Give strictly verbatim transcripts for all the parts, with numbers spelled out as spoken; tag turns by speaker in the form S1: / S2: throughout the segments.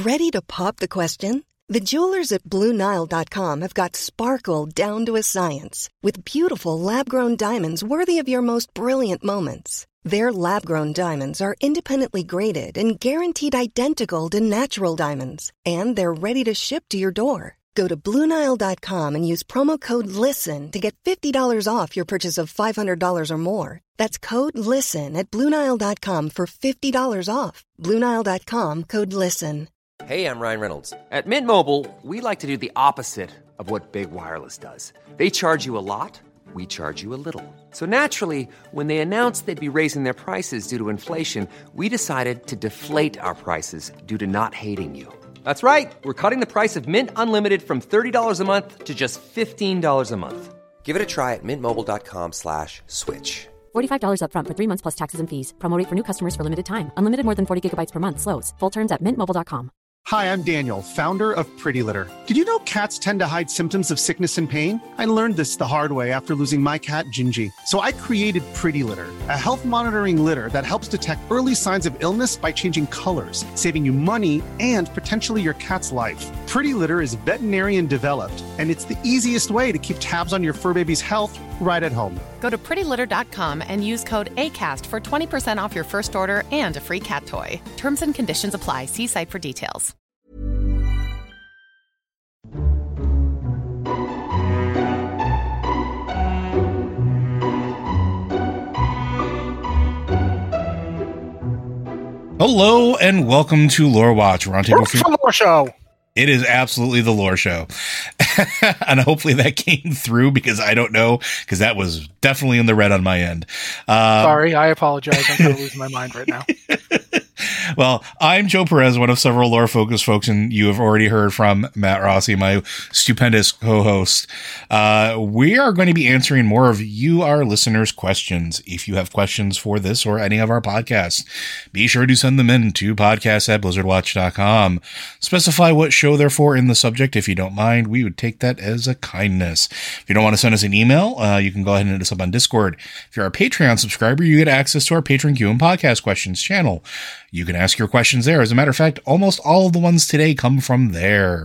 S1: Ready to pop the question? The jewelers at Blue Nile dot com have got sparkle down to a science with beautiful lab-grown diamonds worthy of your most brilliant moments. Their lab-grown diamonds are independently graded and guaranteed identical to natural diamonds, and they're ready to ship to your door. Go to Blue Nile dot com and use promo code LISTEN to get fifty dollars off your purchase of five hundred dollars or more. That's code LISTEN at Blue Nile dot com for fifty dollars off. Blue Nile dot com, code LISTEN.
S2: Hey, I'm Ryan Reynolds. At Mint Mobile, we like to do the opposite of what Big Wireless does. They charge you a lot, we charge you a little. So naturally, when they announced they'd be raising their prices due to inflation, we decided to deflate our prices due to not hating you. That's right. We're cutting the price of Mint Unlimited from thirty dollars a month to just fifteen dollars a month. Give it a try at mintmobile.com slash switch.
S3: forty-five dollars up front for three months plus taxes and fees. Promo rate for new customers for limited time. Unlimited more than forty gigabytes per month. Slows full terms at mint mobile dot com.
S4: Hi, I'm Daniel, founder of Pretty Litter. Did you know cats tend to hide symptoms of sickness and pain? I learned this the hard way after losing my cat, Gingy. So I created Pretty Litter, a health monitoring litter that helps detect early signs of illness by changing colors, saving you money and potentially your cat's life. Pretty Litter is veterinarian developed, and it's the easiest way to keep tabs on your fur baby's health right at home.
S5: Go to pretty litter dot com and use code ACAST for twenty percent off your first order and a free cat toy. Terms and conditions apply. See site for details.
S6: Hello and welcome to Lore Watch Roundtable.
S7: For the Lore Show.
S6: It is absolutely the Lore Show. And hopefully that came through, because I don't know, because that was definitely in the red on my end. Uh,
S7: Sorry, I apologize. I'm kind of losing my mind right now.
S6: Well, I'm Joe Perez, one of several lore focused folks, and you have already heard from Matt Rossi, my stupendous co-host. Uh, we are going to be answering more of you, our listeners' questions. If you have questions for this or any of our podcasts, be sure to send them in to podcast at blizzard watch dot com. Specify what show they're for in the subject. If you don't mind, we would take that as a kindness. If you don't want to send us an email, uh, you can go ahead and hit us up on Discord. If you're a Patreon subscriber, you get access to our Patron Q and Podcast Questions channel. You can ask your questions there. As a matter of fact, almost all of the ones today come from there.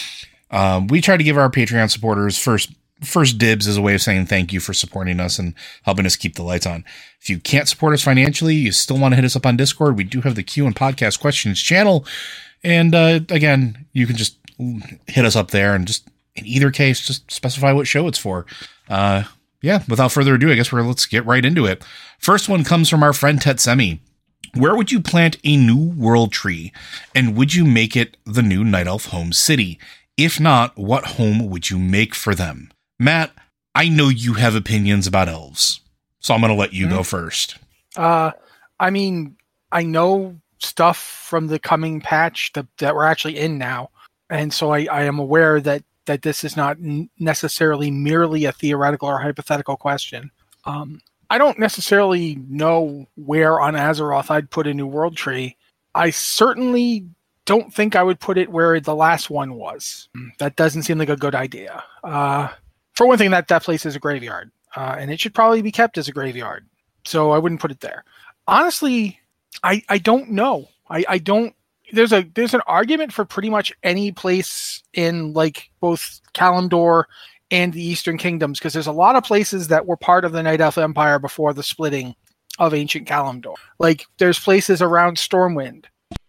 S6: Um, we try to give our Patreon supporters first first dibs as a way of saying thank you for supporting us and helping us keep the lights on. If you can't support us financially, you still want to hit us up on Discord, we do have the Q and Podcast Questions channel. And uh, again, you can just hit us up there, and just in either case, just specify what show it's for. Uh, yeah, without further ado, I guess we're let's get right into it. First one comes from our friend Tetsemi. Where would you plant a new world tree, and would you make it the new Night Elf home city? If not, what home would you make for them? Matt, I know you have opinions about elves, so I'm going to let you mm-hmm. go first.
S7: Uh, I mean, I know stuff from the coming patch that, that we're actually in now, and so I, I am aware that, that this is not n- necessarily merely a theoretical or hypothetical question. Um, I don't necessarily know where on Azeroth I'd put a new world tree. I certainly don't think I would put it where the last one was. That doesn't seem like a good idea. Uh, for one thing, that, that place is a graveyard, uh, and it should probably be kept as a graveyard. So I wouldn't put it there. Honestly, I, I don't know. I, I don't. There's a there's an argument for pretty much any place in like both Kalimdor and the Eastern Kingdoms, because there's a lot of places that were part of the Night Elf Empire before the splitting of ancient Kalimdor. Like, there's places around Stormwind.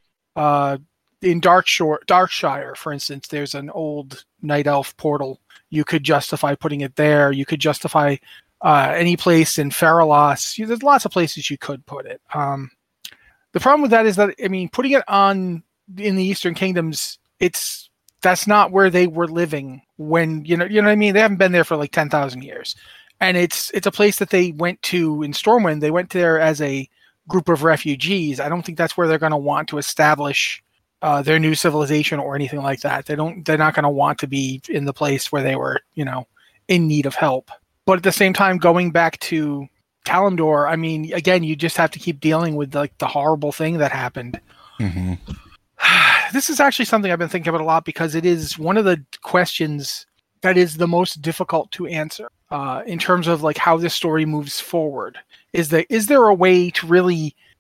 S7: Uh, in Darkshire, Darkshire, for instance, there's an old Night Elf portal. You could justify putting it there. You could justify uh, any place in Feralos. You, there's lots of places you could put it. Um, the problem with that is that, I mean, putting it on in the Eastern Kingdoms, it's that's not where they were living when, you know, you know what I mean? They haven't been there for like ten thousand years. And it's it's a place that they went to in Stormwind. They went there as a group of refugees. I don't think that's where they're going to want to establish uh, their new civilization or anything like that. They don't, they're not going to want to be in the place where they were, you know, in need of help. But at the same time, going back to Kalimdor, I mean, again, you just have to keep dealing with like the horrible thing that happened.
S6: Mm-hmm.
S7: This is actually something I've been thinking about a lot, because it is one of the questions that is the most difficult to answer uh, in terms of like how this story moves forward. Is that is there a way to really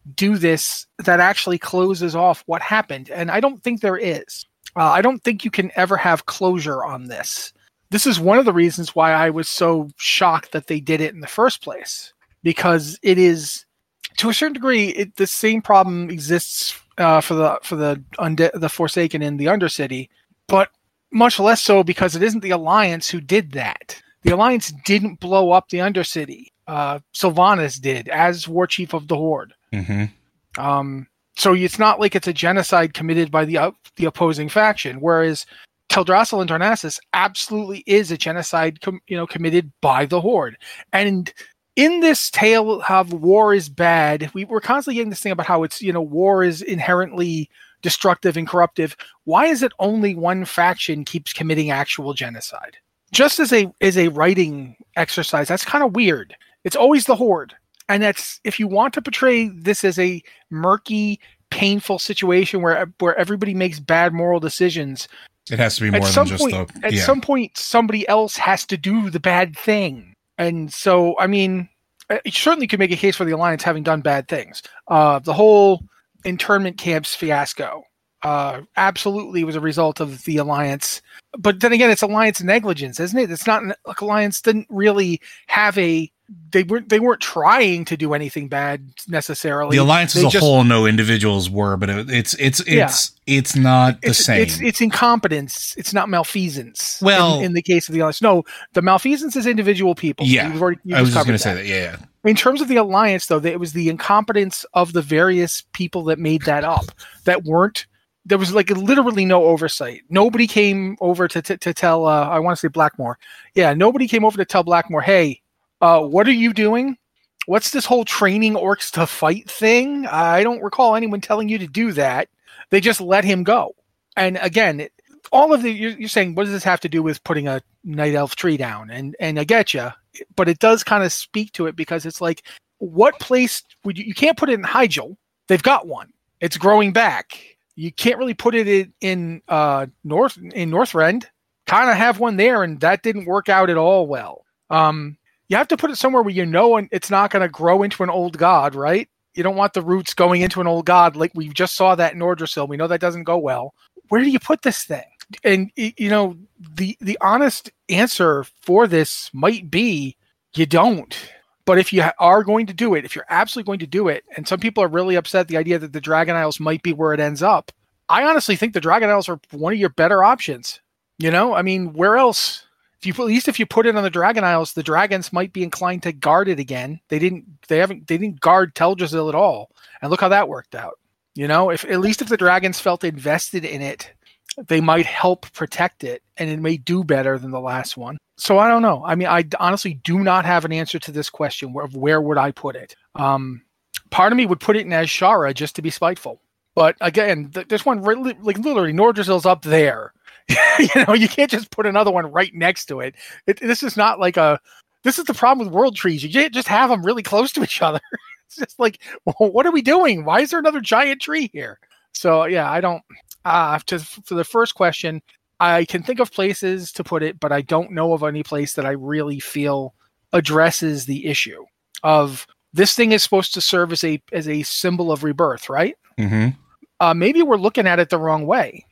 S7: do this that actually closes off what happened. And I don't think there is. Uh, I don't think you can ever have closure on this. This is one of the reasons why I was so shocked that they did it in the first place, because it is, to a certain degree, it, the same problem exists uh, for the for the unde- the Forsaken in the Undercity, but much less so because it isn't the Alliance who did that. The Alliance didn't blow up the Undercity. Uh, Sylvanas did, as War Chief of the Horde.
S6: Mm-hmm.
S7: Um, so it's not like it's a genocide committed by the uh, the opposing faction, whereas Teldrassil and Darnassus absolutely is a genocide, com- you know, committed by the Horde. And in this tale of war is bad, we, we're constantly getting this thing about how it's, you know, war is inherently destructive and corruptive. Why is it only one faction keeps committing actual genocide? Just as a as a writing exercise, that's kind of weird. It's always the Horde. And that's, if you want to portray this as a murky, painful situation where where everybody makes bad moral decisions,
S6: it has to be more than just
S7: point,
S6: the...
S7: At
S6: yeah.
S7: some point, somebody else has to do the bad thing. And so, I mean, it certainly could make a case for the Alliance having done bad things. Uh, the whole internment camps fiasco uh, absolutely was a result of the Alliance. But then again, it's Alliance negligence, isn't it? It's not, like, Alliance didn't really have a... They weren't. They weren't trying to do anything bad necessarily.
S6: The Alliance
S7: they
S6: as a
S7: just,
S6: whole, no individuals were, but it, it's it's it's
S7: Yeah.
S6: it's not the
S7: it's,
S6: same.
S7: It's, it's incompetence. It's not malfeasance.
S6: Well-
S7: in, in the case of the Alliance, no, the malfeasance is individual people.
S6: Yeah,
S7: You've already, you
S6: I was just
S7: covered
S6: going to say that. Yeah, yeah.
S7: In terms of the Alliance, though, it was the incompetence of the various people that made that up that weren't. There was like literally no oversight. Nobody came over to to, to tell. Uh, I want to say Blackmore. Yeah, nobody came over to tell Blackmore, hey. Uh, what are you doing? What's this whole training orcs to fight thing? I don't recall anyone telling you to do that. They just let him go. And again, it, all of the you're, you're saying, what does this have to do with putting a night elf tree down? And and I get you, but it does kind of speak to it because it's like, what place would you? You can't put it in Hyjal. They've got one. It's growing back. You can't really put it in, in uh, North in Northrend. Kind of have one there, and that didn't work out at all well. Um. You have to put it somewhere where you know it's not going to grow into an old god, right? You don't want the roots going into an old god like we just saw that in Ordrasil. We know that doesn't go well. Where do you put this thing? And, you know, the the honest answer for this might be you don't. But if you are going to do it, if you're absolutely going to do it, and some people are really upset at the idea that the Dragon Isles might be where it ends up, I honestly think the Dragon Isles are one of your better options. You know, I mean, where else... If you, at least if you put it on the Dragon Isles, the dragons might be inclined to guard it again. They didn't. They haven't. They didn't guard Teldrassil at all, and look how that worked out. You know, if at least if the dragons felt invested in it, they might help protect it, and it may do better than the last one. So I don't know. I mean, I honestly do not have an answer to this question of where would I put it. Um, part of me would put it in Azshara just to be spiteful, but again, th- this one like literally Nordrassil's up there. You know, you can't just put another one right next to it. it. This is not like a. This is the problem with world trees. You can't just have them really close to each other. It's just like, well, what are we doing? Why is there another giant tree here? So yeah, I don't. Uh, to for the first question, I can think of places to put it, but I don't know of any place that I really feel addresses the issue of this thing is supposed to serve as a as a symbol of rebirth, right?
S6: Mm-hmm.
S7: Uh, maybe we're looking at it the wrong way.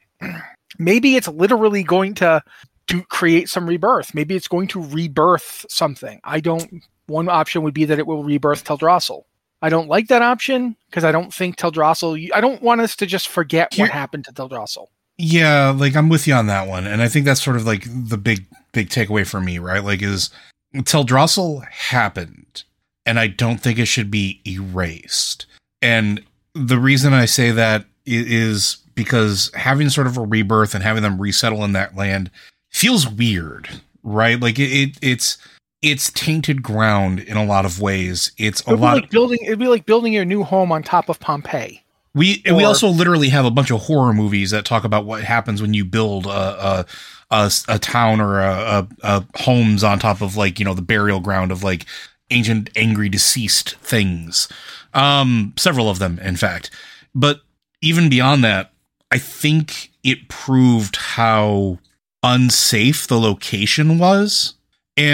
S7: Maybe it's literally going to, to create some rebirth. Maybe it's going to rebirth something. I don't. One option would be that it will rebirth Teldrassil. I don't like that option because I don't think Teldrassil. I don't want us to just forget
S6: Here,
S7: what happened to Teldrassil.
S6: Yeah, like I'm with you on that one, and I think that's sort of like the big, big takeaway for me, right? Like, is Teldrassil happened, and I don't think it should be erased. And the reason I say that is because having sort of a rebirth and having them resettle in that land feels weird, right? Like it, it it's it's tainted ground in a lot of ways. It's a
S7: It'd be
S6: lot
S7: like building. It'd be like building your new home on top of Pompeii.
S6: We
S7: Or-
S6: we also literally have a bunch of horror movies that talk about what happens when you build a a a, a town or a, a, a homes on top of, like, you know, the burial ground of like ancient, angry, deceased things. Um, several of them, in fact. But even beyond that, I think it proved how unsafe the location was. And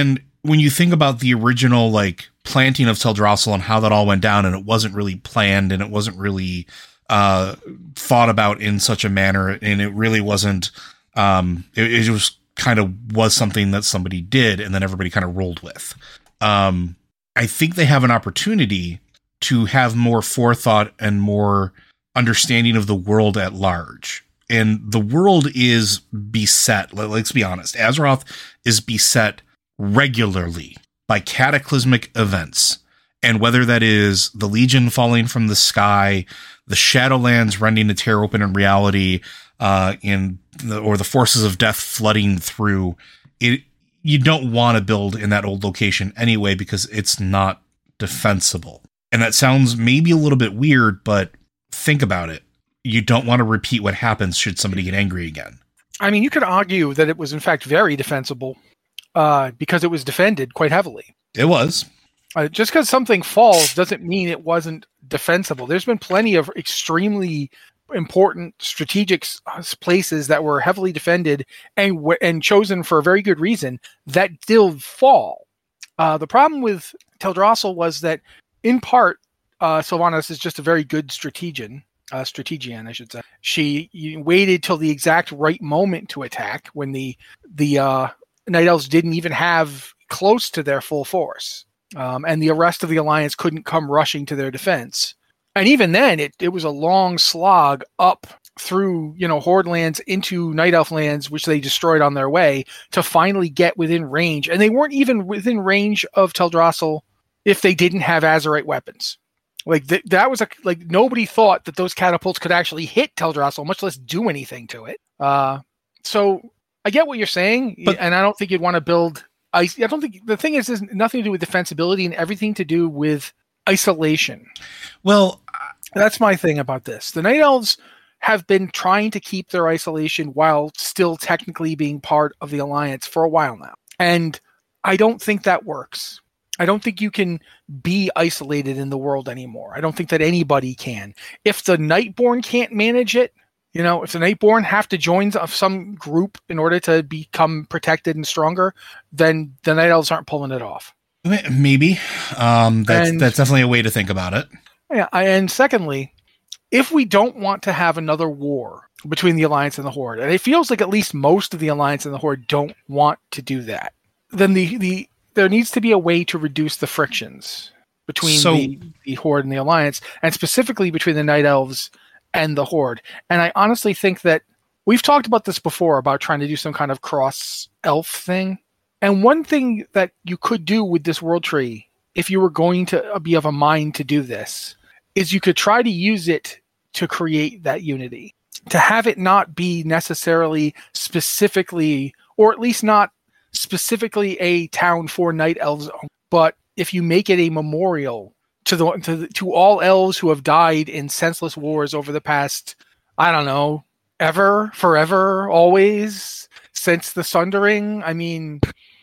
S6: when you think about the original, like, planting of Teldrassil and how that all went down, and it wasn't really planned and it wasn't really uh, thought about in such a manner, and it really wasn't, um, it, it was kind of was something that somebody did and then everybody kind of rolled with. Um, I think they have an opportunity to have more forethought and more understanding of the world at large. And the world is beset, let's be honest, Azeroth is beset regularly by cataclysmic events. And whether that is the Legion falling from the sky, the Shadowlands rending to tear open in reality, uh, in the, or the forces of death flooding through it, you don't want to build in that old location anyway, because it's not defensible. And that sounds maybe a little bit weird, but think about it. You don't want to repeat what happens should somebody get angry again.
S7: I mean, you could argue that it was in fact very defensible, uh, because it was defended quite heavily.
S6: It was.
S7: Uh, just because something falls doesn't mean it wasn't defensible. There's been plenty of extremely important strategic places that were heavily defended and w- and chosen for a very good reason that did fall. Uh, the problem with Teldrassil was that, in part, uh, Sylvanas is just a very good strategian. Uh, strategian, I should say. She waited till the exact right moment to attack when the the uh, Night Elves didn't even have close to their full force. Um, and the rest of the Alliance couldn't come rushing to their defense. And even then, it, it was a long slog up through, you know, Horde lands into Night Elf lands, which they destroyed on their way, to finally get within range. And they weren't even within range of Teldrassil if they didn't have Azerite weapons. Like, th- that was a, like, nobody thought that those catapults could actually hit Teldrassil, much less do anything to it. Uh, so I get what you're saying, but, and I don't think you'd want to build... I, I don't think the thing is, is nothing to do with defensibility and everything to do with isolation.
S6: Well,
S7: that's my thing about this. The Night Elves have been trying to keep their isolation while still technically being part of the Alliance for a while now. And I don't think that works. I don't think you can be isolated in the world anymore. I don't think that anybody can. If the Nightborn can't manage it, you know, if the Nightborn have to join some group in order to become protected and stronger, then the Night Elves aren't pulling it off.
S6: Maybe. Um, that's,
S7: and,
S6: that's definitely a way to think about it.
S7: Yeah. And secondly, if we don't want to have another war between the Alliance and the Horde, and it feels like at least most of the Alliance and the Horde don't want to do that, then the, the there needs to be a way to reduce the frictions between so, the, the Horde and the Alliance, and specifically between the Night Elves and the Horde. And I honestly think that we've talked about this before, about trying to do some kind of cross elf thing. And one thing that you could do with this world tree, if you were going to be of a mind to do this, is you could try to use it to create that unity, to have it not be necessarily specifically, or at least not specifically a town for Night Elves, but if you make it a memorial to the to, the, to all elves who have died in senseless wars over the past, I don't know, ever, forever, always, since the Sundering. I mean,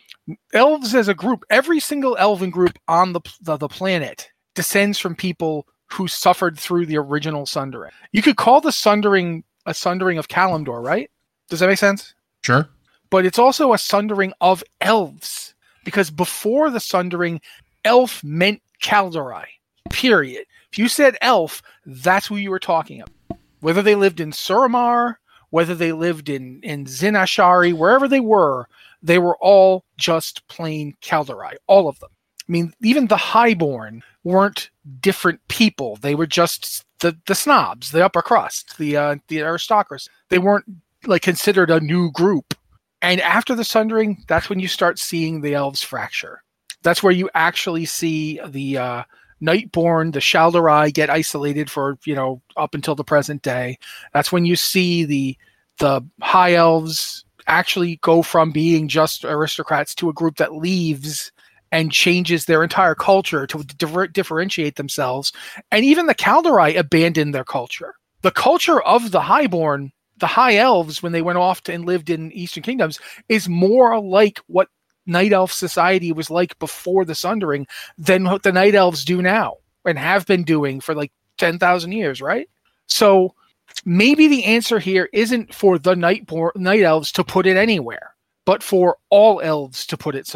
S7: elves as a group, every single elven group on the the, the planet descends from people who suffered through the original Sundering. You could call the Sundering a Sundering of Kalimdor, right? Does that make sense?
S6: Sure.
S7: But it's also a Sundering of elves, because before the Sundering, elf meant Kaldorei. Period. If you said elf, that's who you were talking about. Whether they lived in Suramar, whether they lived in, in Zinashari, wherever they were, they were all just plain Kaldorei. All of them. I mean, even the Highborn weren't different people. They were just the, the snobs, the upper crust, the uh, the aristocracy. They weren't like considered a new group. And after the Sundering, that's when you start seeing the elves fracture. That's where you actually see the uh, Nightborn, the Shal'dorei get isolated for, you know, up until the present day. That's when you see the the High Elves actually go from being just aristocrats to a group that leaves and changes their entire culture to di- differentiate themselves. And even the Kaldorei abandoned their culture. The culture of the Highborn, the High Elves, when they went off to, and lived in Eastern Kingdoms, is more like what Night Elf society was like before the Sundering than what the Night Elves do now and have been doing for like ten thousand years, right? So maybe the answer here isn't for the Nightborn, Night Elves to put it anywhere, but for all elves to put it somewhere.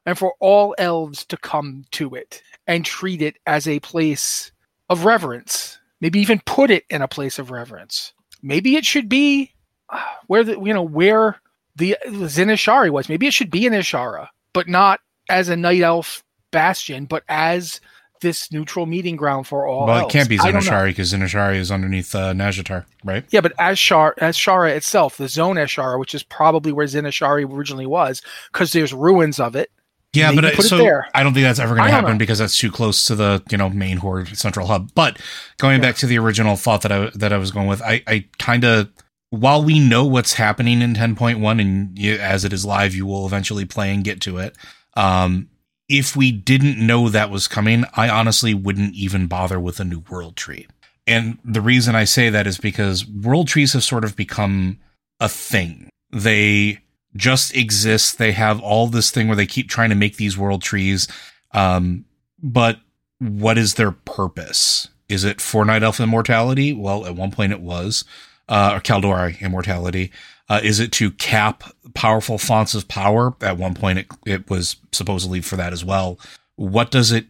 S7: and for all elves to come to it and treat it as a place of reverence. Maybe even put it in a place of reverence. Maybe it should be uh, where the you know where the Zinashari was. Maybe it should be in Ishara, but not as a night elf bastion, but as this neutral meeting ground for all
S6: well,
S7: elves.
S6: It can't be Zinashari because Zinashari is underneath uh, Nazjatar, right?
S7: Yeah, but as Shara, as Shara itself, the zone Ashara, which is probably where Zinashari originally was, because there's ruins of it.
S6: Yeah,
S7: Maybe
S6: but
S7: put
S6: I,
S7: it
S6: so
S7: there.
S6: I don't think that's ever going
S7: I
S6: to
S7: don't
S6: happen
S7: know.
S6: because that's too close to the you know main horde central hub. But going back to the original thought that I that I was going with, I, I kind of while we know what's happening in ten point one and you, as it is live, you will eventually play and get to it. Um, if we didn't know that was coming, I honestly wouldn't even bother with a new world tree. And the reason I say that is because world trees have sort of become a thing. They just exist. They have all this thing where they keep trying to make these world trees. Um, but what is their purpose? Is it for Night Elf immortality? Well, at one point it was, uh, or Kaldori immortality. Uh, is it to cap powerful fonts of power? At one point it, it was supposedly for that as well. What does it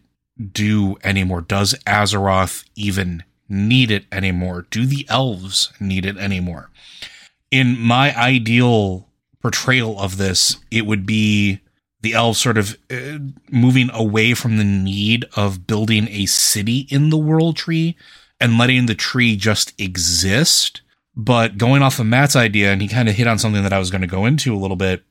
S6: do anymore? Does Azeroth even need it anymore? Do the elves need it anymore? In my ideal portrayal of this, it would be the elves sort of uh, moving away from the need of building a city in the world tree and letting the tree just exist. But going off of Matt's idea, and he kind of hit on something that I was going to go into a little bit,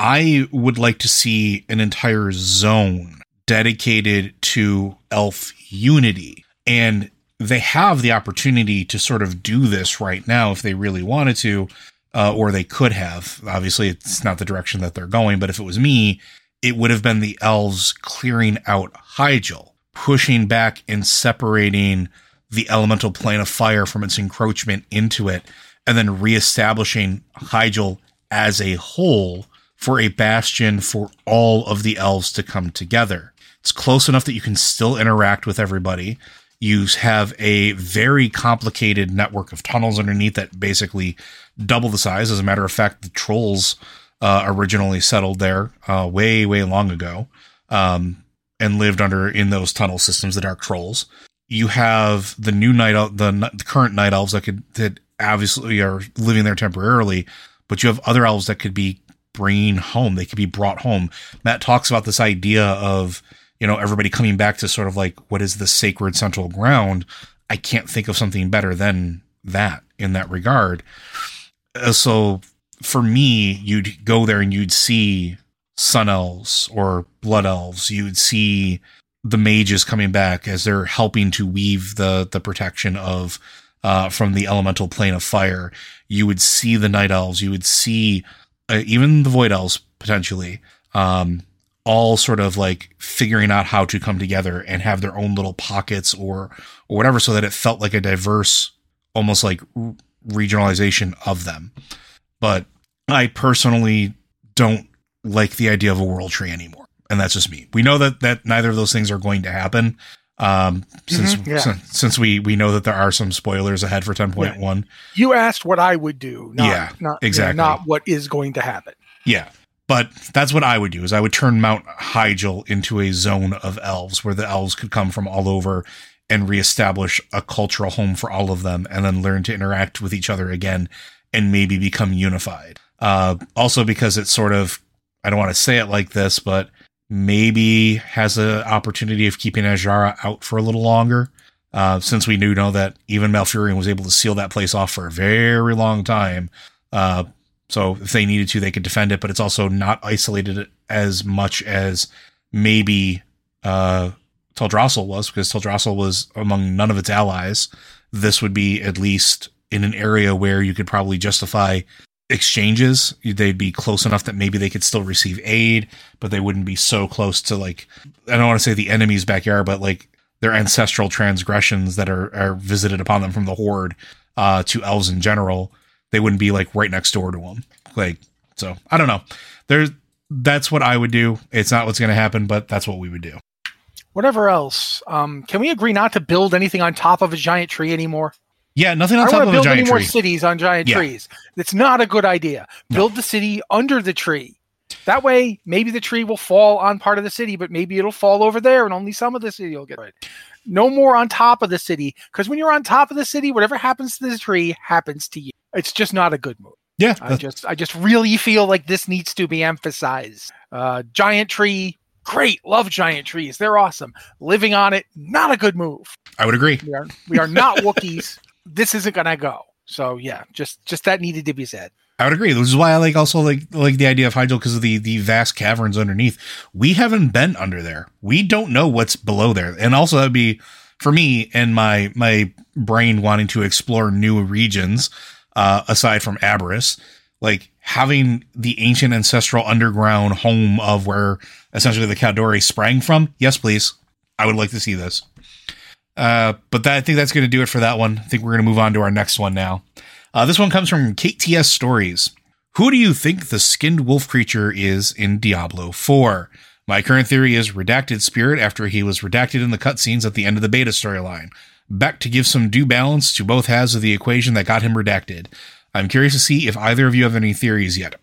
S6: I would like to see an entire zone dedicated to elf unity. And they have the opportunity to sort of do this right now if they really wanted to. Uh, or they could have. Obviously, it's not the direction that they're going, but if it was me, it would have been the elves clearing out Hyjal, pushing back and separating the elemental plane of fire from its encroachment into it, and then reestablishing Hyjal as a whole for a bastion for all of the elves to come together. It's close enough that you can still interact with everybody. You have a very complicated network of tunnels underneath that basically double the size. As a matter of fact, the trolls uh, originally settled there uh, way, way long ago um, and lived under in those tunnel systems, the Dark Trolls. You have the new night, el- the, the current night elves that could that obviously are living there temporarily, but you have other elves that could be bringing home. They could be brought home. Matt talks about this idea of, you know, everybody coming back to sort of like, what is the sacred central ground? I can't think of something better than that in that regard. Uh, so for me, you'd go there and you'd see sun elves or blood elves. You'd see the mages coming back as they're helping to weave the, the protection of, uh, from the elemental plane of fire. You would see the night elves. You would see uh, even the void elves potentially, um, all sort of like figuring out how to come together and have their own little pockets or, or whatever, so that it felt like a diverse, almost like r- regionalization of them. But I personally don't like the idea of a world tree anymore. And that's just me. We know that, that neither of those things are going to happen. Um, since,
S7: Mm-hmm, yeah.
S6: since, since we, we know that there are some spoilers ahead for ten point one.
S7: You asked what I would do, not,
S6: Yeah,
S7: not,
S6: exactly.
S7: you know, not what is going to happen.
S6: Yeah. But that's what I would do, is I would turn Mount Hyjal into a zone of elves where the elves could come from all over and reestablish a cultural home for all of them, and then learn to interact with each other again and maybe become unified. Uh, also because it's sort of, I don't want to say it like this, but maybe has an opportunity of keeping Azshara out for a little longer. Uh, since we do know that even Malfurion was able to seal that place off for a very long time. Uh, So if they needed to, they could defend it, but it's also not isolated as much as maybe uh, Teldrassil was, because Teldrassil was among none of its allies. This would be at least in an area where you could probably justify exchanges. They'd be close enough that maybe they could still receive aid, but they wouldn't be so close to, like, I don't want to say the enemy's backyard, but like their ancestral transgressions that are, are visited upon them from the Horde uh, to elves in general. They wouldn't be like right next door to them. Like, so I don't know. There's, that's what I would do. It's not what's going to happen, but that's what we would do.
S7: Whatever else, um, can we agree not to build anything on top of a giant tree anymore?
S6: Yeah, nothing on
S7: I don't
S6: top
S7: want
S6: of
S7: to
S6: a
S7: build any
S6: giant
S7: more
S6: tree.
S7: cities on giant
S6: Yeah.
S7: trees. It's not a good idea.
S6: No.
S7: Build the city under the tree. That way, maybe the tree will fall on part of the city, but maybe it'll fall over there and only some of the city will get it. No more on top of the city, because when you're on top of the city, whatever happens to the tree happens to you. It's just not a good move.
S6: Yeah.
S7: I just I just really feel like this needs to be emphasized. Uh, giant tree, great. Love giant trees. They're awesome. Living on it, not a good move.
S6: I would agree.
S7: We are, we are not Wookiees. This isn't going to go. So, yeah, just just that needed to be said.
S6: I would agree. This is why I like also like like the idea of Hyjal, because of the the vast caverns underneath. We haven't been under there. We don't know what's below there. And also that'd be for me and my my brain wanting to explore new regions uh, aside from Aberrus, like having the ancient ancestral underground home of where essentially the Caldari sprang from. Yes, please. I would like to see this. Uh, but that, I think that's going to do it for that one. I think we're going to move on to our next one now. Uh, this one comes from K T S Stories. Who do you think the skinned wolf creature is in Diablo four? My current theory is Redacted Spirit after he was redacted in the cutscenes at the end of the beta storyline. Back to give some due balance to both halves of the equation that got him redacted. I'm curious to see if either of you have any theories yet.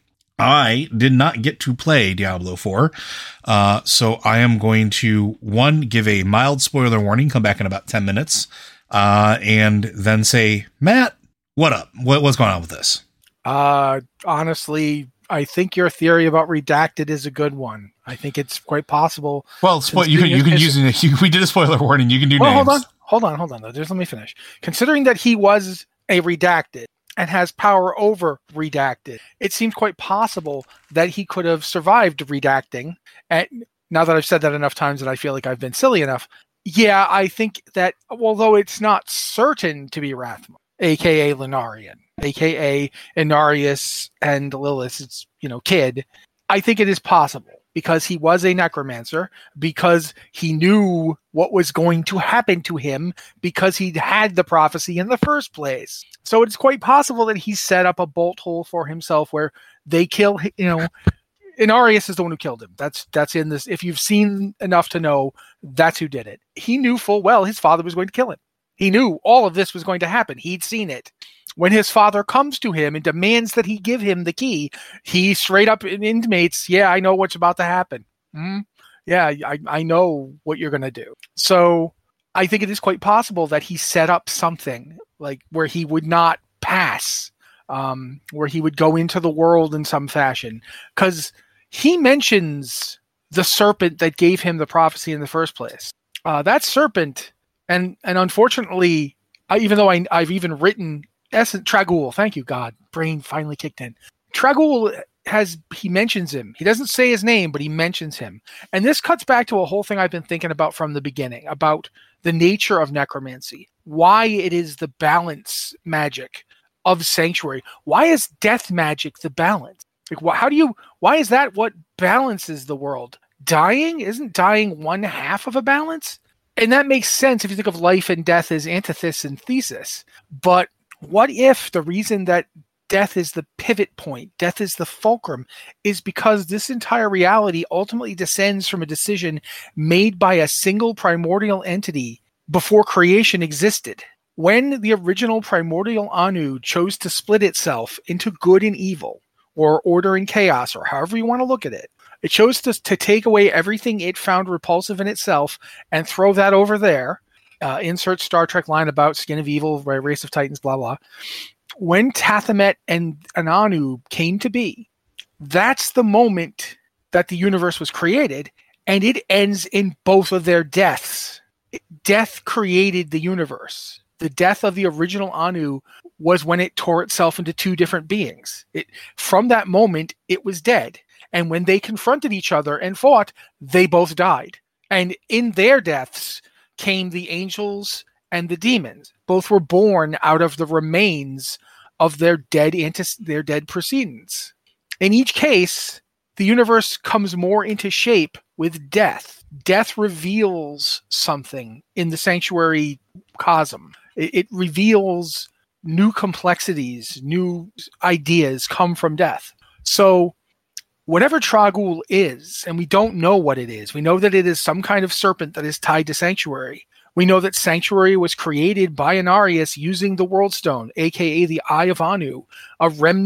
S6: I did not get to play Diablo four, uh, so I am going to, one, give a mild spoiler warning, come back in about ten minutes, uh, and then say, Matt, what up? What, what's going on with this?
S7: Uh, honestly, I think your theory about Redacted is a good one. I think it's quite possible.
S6: Well, spo- you can you can use it. You, we did a spoiler warning. You can do
S7: well,
S6: names.
S7: Hold on, hold on, hold on. Though, just let me finish. Considering that he was a Redacted and has power over Redacted, it seems quite possible that he could have survived redacting. And now that I've said that enough times that I feel like I've been silly enough, yeah, I think that although it's not certain to be Rathmon, aka Lunarian, aka Inarius and Lilith's, you know, kid, I think it is possible because he was a necromancer, because he knew what was going to happen to him, because he'd had the prophecy in the first place. So it's quite possible that he set up a bolt hole for himself where they kill, you know, Inarius is the one who killed him. That's that's in this. If you've seen enough to know, that's who did it. He knew full well his father was going to kill him. He knew all of this was going to happen. He'd seen it. When his father comes to him and demands that he give him the key, he straight up intimates, yeah, I know what's about to happen. Mm-hmm. Yeah, I, I know what you're going to do. So I think it is quite possible that he set up something like where he would not pass, um, where he would go into the world in some fashion. Because he mentions the serpent that gave him the prophecy in the first place. Uh, that serpent, and and unfortunately, I, even though I, I've even written Essence Trag'Oul, thank you, God. Brain finally kicked in. Trag'Oul has, he mentions him. He doesn't say his name, but he mentions him. And this cuts back to a whole thing I've been thinking about from the beginning, about the nature of necromancy. Why it is the balance magic of Sanctuary. Why is death magic the balance? Like, wh- how do you, why is that what balances the world? Dying? Isn't dying one half of a balance? And that makes sense if you think of life and death as antithesis and thesis. But what if the reason that death is the pivot point, death is the fulcrum, is because this entire reality ultimately descends from a decision made by a single primordial entity before creation existed? When the original primordial Anu chose to split itself into good and evil, or order and chaos, or however you want to look at it, it chose to, to take away everything it found repulsive in itself and throw that over there. Uh, insert Star Trek line about Skin of Evil, Race of Titans, blah, blah. When Tathamet and Anu came to be, that's the moment that the universe was created, and it ends in both of their deaths. Death created the universe. The death of the original Anu was when it tore itself into two different beings. It, from that moment, it was dead. And when they confronted each other and fought, they both died. And in their deaths came the angels and the demons. Both were born out of the remains of their dead antis- their dead precedents. In each case, the universe comes more into shape with death. Death reveals something in the Sanctuary cosm. It, it reveals new complexities, new ideas come from death. So whatever Trag'Oul is, and we don't know what it is, we know that it is some kind of serpent that is tied to Sanctuary. We know that Sanctuary was created by Inarius using the World Stone, aka the Eye of Anu, a remnant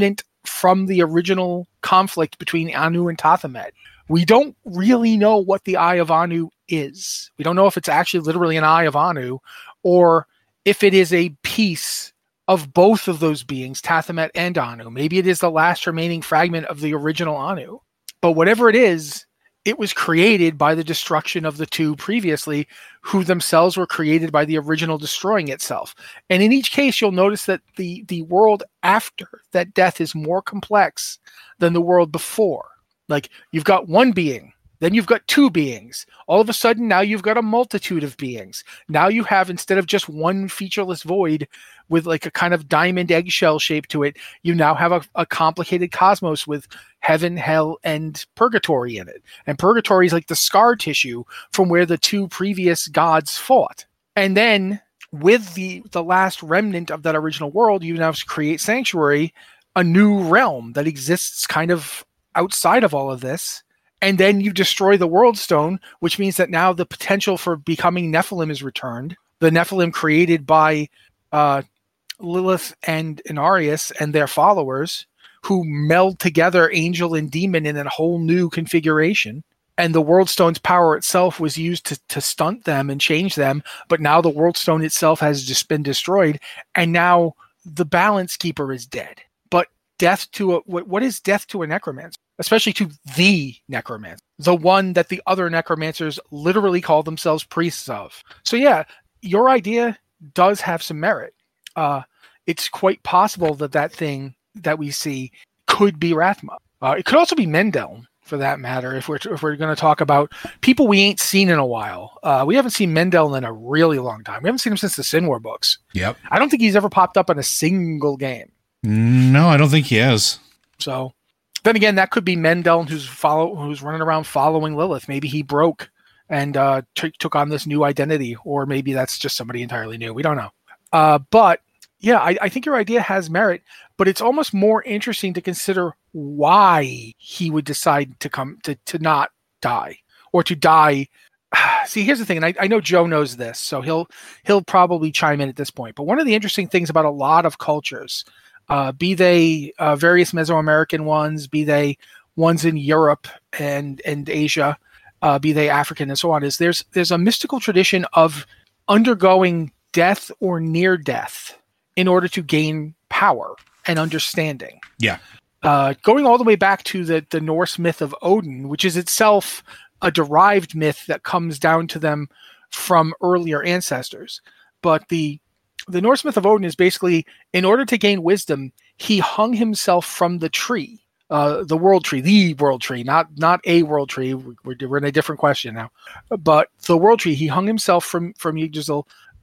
S7: from the original conflict between Anu and Tathamet. We don't really know what the Eye of Anu is. We don't know if it's actually literally an Eye of Anu, or if it is a piece of both of those beings, Tathamet and Anu. Maybe it is the last remaining fragment of the original Anu. But whatever it is, it was created by the destruction of the two previously, who themselves were created by the original destroying itself. And in each case, you'll notice that the, the world after that death is more complex than the world before. Like, you've got one being, then you've got two beings. All of a sudden, now you've got a multitude of beings. Now you have, instead of just one featureless void with like a kind of diamond eggshell shape to it, you now have a, a complicated cosmos with heaven, hell, and purgatory in it. And purgatory is like the scar tissue from where the two previous gods fought. And then with the, the last remnant of that original world, you now create Sanctuary, a new realm that exists kind of outside of all of this. And then you destroy the World Stone, which means that now the potential for becoming Nephilim is returned. The Nephilim created by uh, Lilith and Inarius and their followers, who meld together angel and demon in a whole new configuration. And the World Stone's power itself was used to, to stunt them and change them. But now the World Stone itself has just been destroyed. And now the Balance Keeper is dead. But death to a, what, what is death to a necromancer? Especially to the necromancer, the one that the other necromancers literally call themselves priests of. So yeah, your idea does have some merit. Uh, it's quite possible that that thing that we see could be Rathma. Uh, it could also be Mendel, for that matter, if we're if we're going to talk about people we ain't seen in a while. Uh, we haven't seen Mendel in a really long time. We haven't seen him since the Sin War books.
S6: Yep.
S7: I don't think he's ever popped up in a single game.
S6: No, I don't think he has.
S7: So... Then again, that could be Mendel, who's follow, who's running around following Lilith. Maybe he broke and uh, t- took on this new identity, or maybe that's just somebody entirely new. We don't know. Uh, but yeah, I, I think your idea has merit, but it's almost more interesting to consider why he would decide to come to, to not die, or to die. See, here's the thing, and I, I know Joe knows this, so he'll he'll probably chime in at this point. But one of the interesting things about a lot of cultures, Uh, be they uh, various Mesoamerican ones, be they ones in Europe and, and Asia, uh, be they African and so on, is there's there's a mystical tradition of undergoing death or near death in order to gain power and understanding.
S6: Yeah.
S7: Uh, going all the way back to the, the Norse myth of Odin, which is itself a derived myth that comes down to them from earlier ancestors. But the The Norse myth of Odin is basically, in order to gain wisdom, he hung himself from the tree, uh, the world tree, the world tree, not not a world tree. We're, we're in a different question now. But the world tree, he hung himself from, from Yggdrasil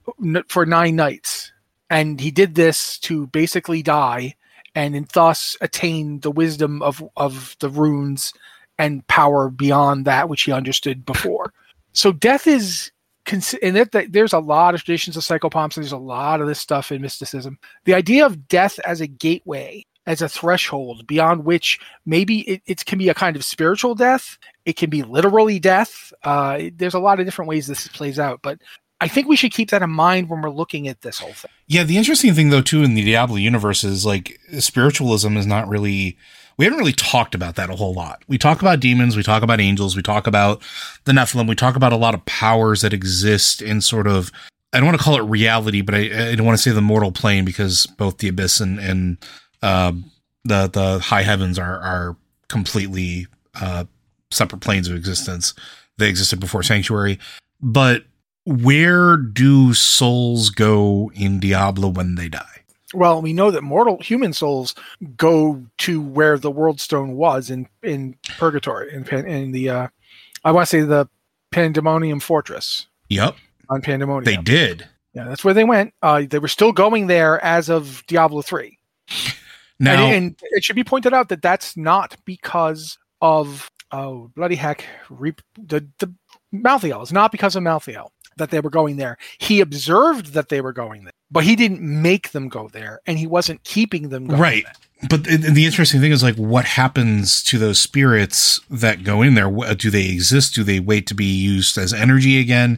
S7: for nine nights. And he did this to basically die and thus attain the wisdom of, of the runes and power beyond that which he understood before. So death is... And that, that, there's a lot of traditions of psychopomps, and there's a lot of this stuff in mysticism. The idea of death as a gateway, as a threshold beyond which maybe it, it can be a kind of spiritual death. It can be literally death. Uh, there's a lot of different ways this plays out, but I think we should keep that in mind when we're looking at this whole thing.
S6: Yeah, the interesting thing, though, too, in the Diablo universe is, like, spiritualism is not really... We haven't really talked about that a whole lot. We talk about demons, we talk about angels, we talk about the Nephilim, we talk about a lot of powers that exist in sort of, I don't want to call it reality, but I, I don't want to say the mortal plane, because both the abyss and, and uh, the the high heavens are, are completely uh, separate planes of existence. They existed before Sanctuary. But where do souls go in Diablo when they die?
S7: Well, we know that mortal human souls go to where the World Stone was in, in Purgatory, in, in the, uh, I want to say the Pandemonium Fortress.
S6: Yep.
S7: On Pandemonium.
S6: They did.
S7: Yeah, that's where they went. Uh, they were still going there as of Diablo three.
S6: Now,
S7: and, and it should be pointed out that that's not because of, oh, bloody heck, Reap, the, the Malthael. It's not because of Malthael that they were going there. He observed that they were going there, but he didn't make them go there, and he wasn't keeping them going
S6: right.
S7: there.
S6: But the, the interesting thing is, like, what happens to those spirits that go in there? Do they exist? Do they wait to be used as energy again?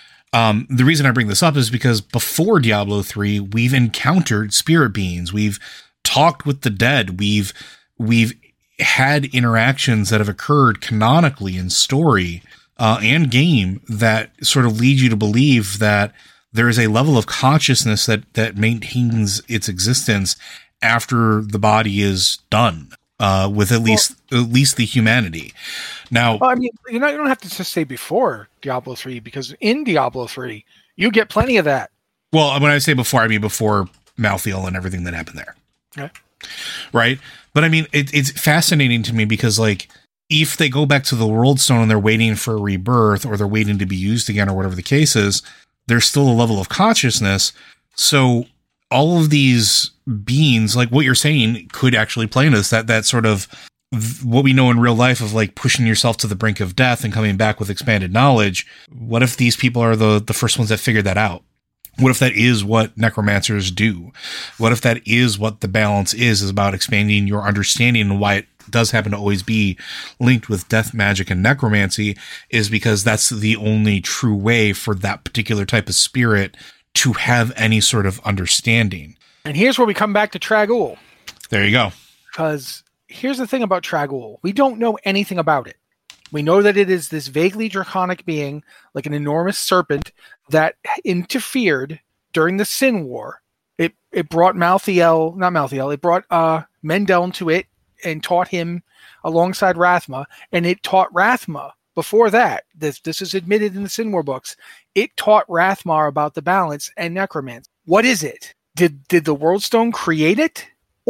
S6: Um, the reason I bring this up is because before Diablo three, we've encountered spirit beings. We've talked with the dead. We've we've had interactions that have occurred canonically in story uh, and game that sort of lead you to believe that there is a level of consciousness that that maintains its existence after the body is done. Uh, with at least well, at least the humanity. Now,
S7: well, I mean, you know, you don't have to just say before Diablo three, because in Diablo three, you get plenty of that.
S6: Well, when I say before, I mean before Malthael and everything that happened there.
S7: Okay.
S6: Right? But I mean, it, it's fascinating to me because, like, if they go back to the World Stone and they're waiting for a rebirth, or they're waiting to be used again, or whatever the case is, there's still a level of consciousness. So all of these beings, like what you're saying, could actually play into this, that, that sort of th- what we know in real life of like pushing yourself to the brink of death and coming back with expanded knowledge. What if these people are the, the first ones that figured that out? What if that is what necromancers do? What if that is what the balance is, is about expanding your understanding, and why it does happen to always be linked with death magic and necromancy is because that's the only true way for that particular type of spirit to have any sort of understanding.
S7: And here's where we come back to Trag'Oul.
S6: There you go.
S7: Because here's the thing about Trag'Oul. We don't know anything about it. We know that it is this vaguely draconic being, like an enormous serpent, that interfered during the Sin War. It it brought Malthael, not Malthael, it brought uh, Mendeln to it and taught him alongside Rathma. And it taught Rathma, before that, this, this is admitted in the Sin War books, it taught Rathmar about the balance and necromancy. What is it? Did did the World Stone create it?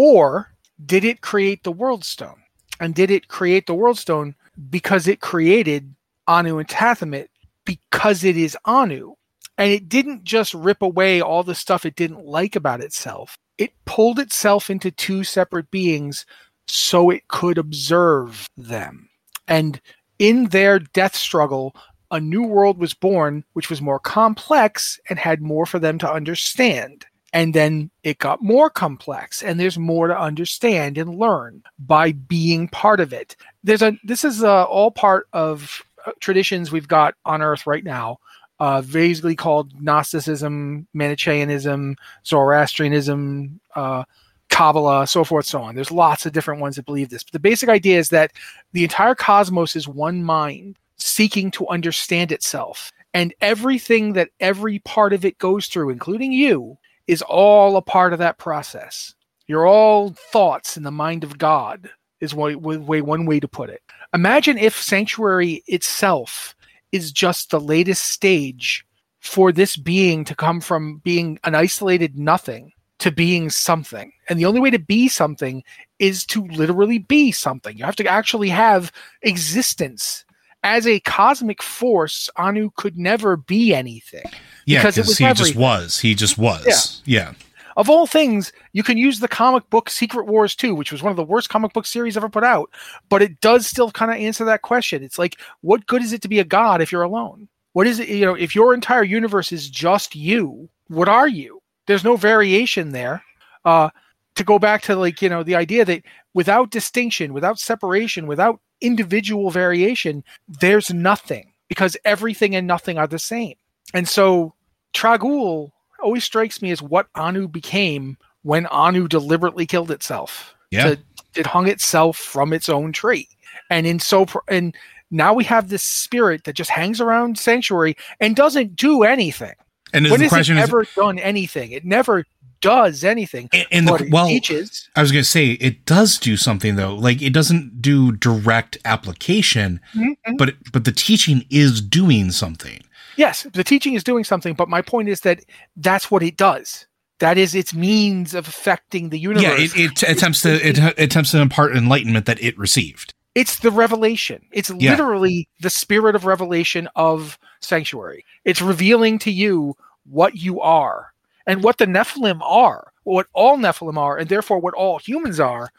S7: Or did it create the World Stone? And did it create the World Stone because it created Anu and Tathamet because it is Anu? And it didn't just rip away all the stuff it didn't like about itself. It pulled itself into two separate beings so it could observe them. And in their death struggle, a new world was born, which was more complex and had more for them to understand. And then it got more complex, and there's more to understand and learn by being part of it. There's a this is a, all part of uh, traditions we've got on Earth right now, uh, vaguely called Gnosticism, Manichaeanism, Zoroastrianism, uh, Kabbalah, so forth, so on. There's lots of different ones that believe this. But the basic idea is that the entire cosmos is one mind seeking to understand itself. And everything that every part of it goes through, including you, is all a part of that process. You're all thoughts in the mind of God, is way, way, one way to put it. Imagine if Sanctuary itself is just the latest stage for this being to come from being an isolated nothing to being something. And the only way to be something is to literally be something. You have to actually have existence. As a cosmic force, Anu could never be anything.
S6: Yeah, because he
S7: everything.
S6: just was. He just was. Yeah. yeah.
S7: Of all things, you can use the comic book Secret Wars two, which was one of the worst comic book series ever put out, but it does still kind of answer that question. It's like, what good is it to be a god if you're alone? What is it, you know, if your entire universe is just you, what are you? There's no variation there. Uh, to go back to, like, you know, the idea that without distinction, without separation, without individual variation, there's nothing, because everything and nothing are the same. And so Trag'Oul always strikes me as what Anu became when Anu deliberately killed itself.
S6: Yeah.
S7: To, it hung itself from its own tree. And in so and now we have this spirit that just hangs around Sanctuary and doesn't do anything.
S6: And
S7: when
S6: the
S7: has
S6: question
S7: it
S6: is,
S7: ever done anything? It never does anything.
S6: And, and the,
S7: it
S6: well,
S7: teaches.
S6: I was going to say it does do something though. Like, it doesn't do direct application, mm-hmm. but but the teaching is doing something.
S7: Yes, the teaching is doing something, but my point is that that's what it does. That is its means of affecting the universe.
S6: Yeah, it, it attempts to it attempts to impart enlightenment that it received.
S7: It's the revelation. It's
S6: yeah.
S7: literally the spirit of revelation of Sanctuary. It's revealing to you what you are and what the Nephilim are, what all Nephilim are, and therefore what all humans are,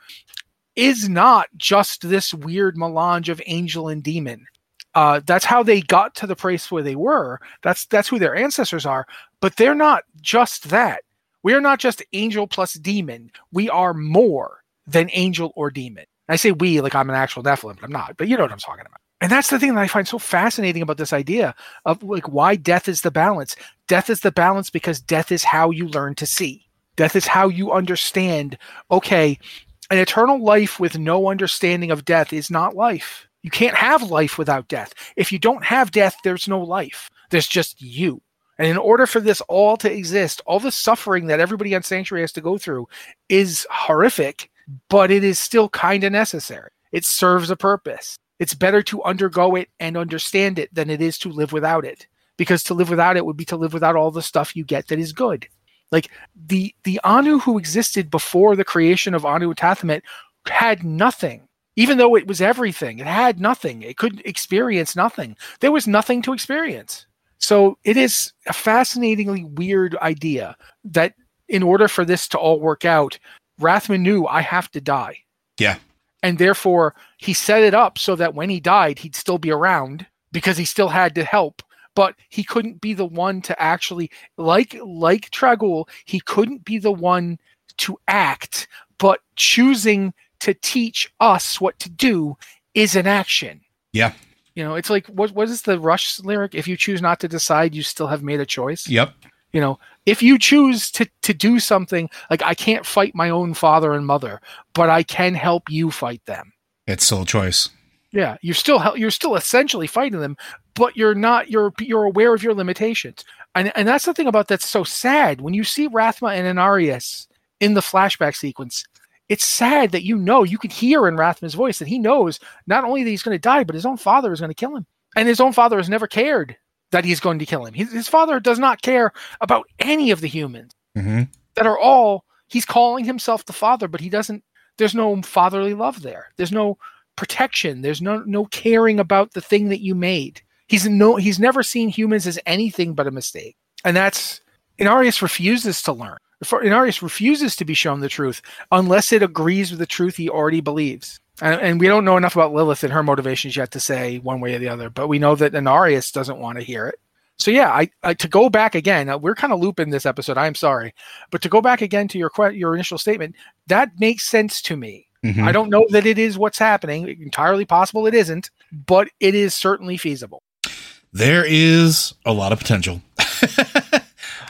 S7: is not just this weird melange of angel and demon. Uh, that's how they got to the place where they were. That's that's who their ancestors are. But they're not just that. We are not just angel plus demon. We are more than angel or demon. I say we like I'm an actual Nephilim, but I'm not. But you know what I'm talking about. And that's the thing that I find so fascinating about this idea of like why death is the balance. Death is the balance because death is how you learn to see. Death is how you understand, okay, an eternal life with no understanding of death is not life. You can't have life without death. If you don't have death, there's no life. There's just you. And in order for this all to exist, all the suffering that everybody on Sanctuary has to go through is horrific, but it is still kind of necessary. It serves a purpose. It's better to undergo it and understand it than it is to live without it. Because to live without it would be to live without all the stuff you get that is good. Like the the Anu who existed before the creation of Anu Tathamet had nothing. Even though it was everything, it had nothing. It could experience nothing. There was nothing to experience. So it is a fascinatingly weird idea that in order for this to all work out, Rathman knew I have to die.
S6: Yeah.
S7: And therefore, he set it up so that when he died, he'd still be around because he still had to help. But he couldn't be the one to actually, like like Trag'Oul, he couldn't be the one to act, but choosing to teach us what to do is an action.
S6: Yeah.
S7: You know, it's like, what what is the Rush lyric? If you choose not to decide, you still have made a choice.
S6: Yep.
S7: You know, if you choose to, to do something, like I can't fight my own father and mother, but I can help you fight them.
S6: It's still a choice.
S7: Yeah, you're still you're still essentially fighting them, but you're not. You're you're aware of your limitations, and and that's the thing about that's so sad. When you see Rathma and Inarius in the flashback sequence, it's sad that you know you can hear in Rathma's voice that he knows not only that he's going to die, but his own father is going to kill him, and his own father has never cared that he's going to kill him. His, his father does not care about any of the humans
S6: mm-hmm.
S7: that are all. He's calling himself the father, but he doesn't. There's no fatherly love there. There's no protection. There's no no caring about the thing that you made. He's no he's never seen humans as anything but a mistake. And that's Inarius refuses to learn. Inarius refuses to be shown the truth unless it agrees with the truth he already believes. And, and we don't know enough about Lilith and her motivations yet to say one way or the other, but we know that Inarius doesn't want to hear it. So yeah, I, I to go back again, uh, we're kind of looping this episode. I'm sorry, but to go back again to your que- your initial statement, that makes sense to me.
S6: Mm-hmm.
S7: I don't know that it is what's happening. Entirely possible it isn't, but it is certainly feasible.
S6: There is a lot of potential. uh,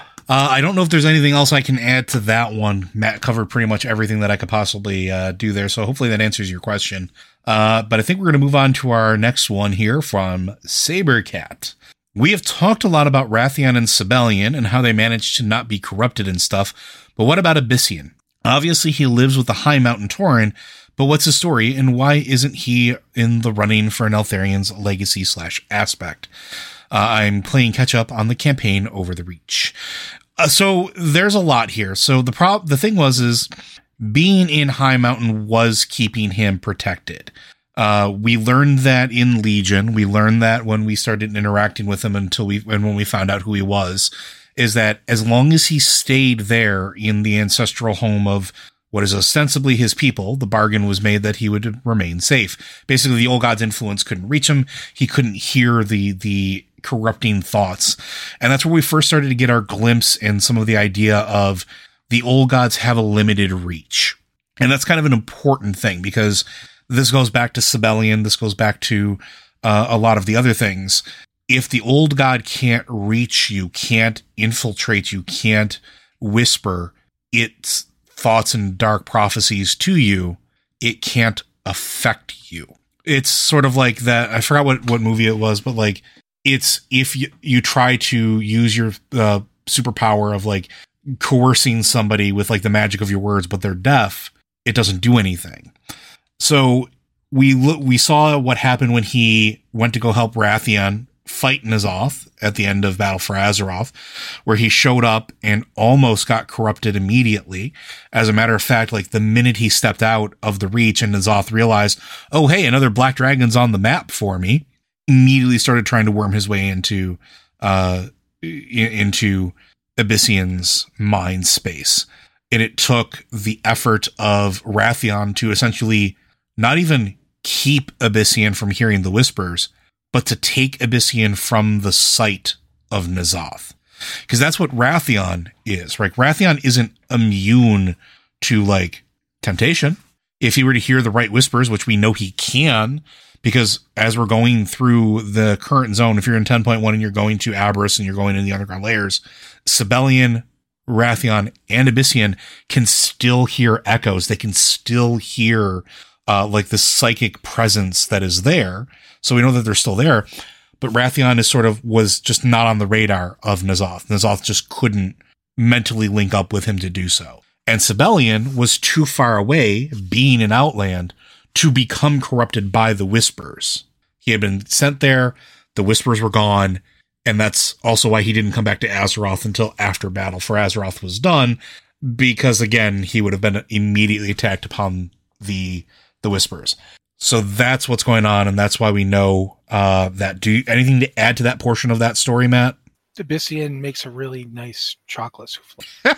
S6: I don't know if there's anything else I can add to that one. Matt covered pretty much everything that I could possibly uh, do there, so hopefully that answers your question. Uh, but I think we're going to move on to our next one here from Sabercat. We have talked a lot about Wrathion and Sibelian and how they managed to not be corrupted and stuff, but what about Abyssian? Obviously, he lives with the High Mountain Tauren, but what's his story, and why isn't he in the running for an Eltharion's legacy slash aspect? Uh, I'm playing catch up on the campaign Over the Reach. Uh, so there's a lot here. So the prob- the thing was, is being in High Mountain was keeping him protected. Uh, we learned that in Legion. We learned that when we started interacting with him until we, and when we found out who he was. Is that as long as he stayed there in the ancestral home of what is ostensibly his people, the bargain was made that he would remain safe. Basically, the Old God's influence couldn't reach him. He couldn't hear the the corrupting thoughts. And that's where we first started to get our glimpse in some of the idea of the Old Gods have a limited reach. And that's kind of an important thing because this goes back to Sibelian. This goes back to uh, a lot of the other things. If the Old God can't reach you, can't infiltrate you, can't whisper its thoughts and dark prophecies to you, it can't affect you. It's sort of like that. I forgot what, what movie it was, but like it's if you, you try to use your uh, superpower of like coercing somebody with like the magic of your words, but they're deaf, it doesn't do anything. So we lo- we saw what happened when he went to go help Wrathion fight N'Zoth at the end of Battle for Azeroth, where he showed up and almost got corrupted immediately. As a matter of fact, like the minute he stepped out of the Reach and N'Zoth realized, oh, hey, another Black Dragon's on the map for me, immediately started trying to worm his way into, uh, into Abyssian's mind space. And it took the effort of Wrathion to essentially not even keep Abyssian from hearing the whispers, but to take Abyssian from the sight of N'Zoth. Because that's what Wrathion is, right? Wrathion isn't immune to, like, temptation. If he were to hear the right whispers, which we know he can, because as we're going through the current zone, if you're in ten point one and you're going to Aberrus and you're going in the underground layers, Sibelian, Wrathion and Abyssian can still hear echoes. They can still hear uh, like the psychic presence that is there. So we know that they're still there. But Wrathion is sort of was just not on the radar of N'Zoth. N'Zoth just couldn't mentally link up with him to do so. And Sibelian was too far away, being in Outland, to become corrupted by the Whispers. He had been sent there, the Whispers were gone, and that's also why he didn't come back to Azeroth until after Battle for Azeroth was done, because again, he would have been immediately attacked upon the the Whispers. So that's what's going on, and that's why we know uh, that. Do you, anything to add to that portion of that story, Matt?
S7: Abyssian makes a really nice chocolate souffle.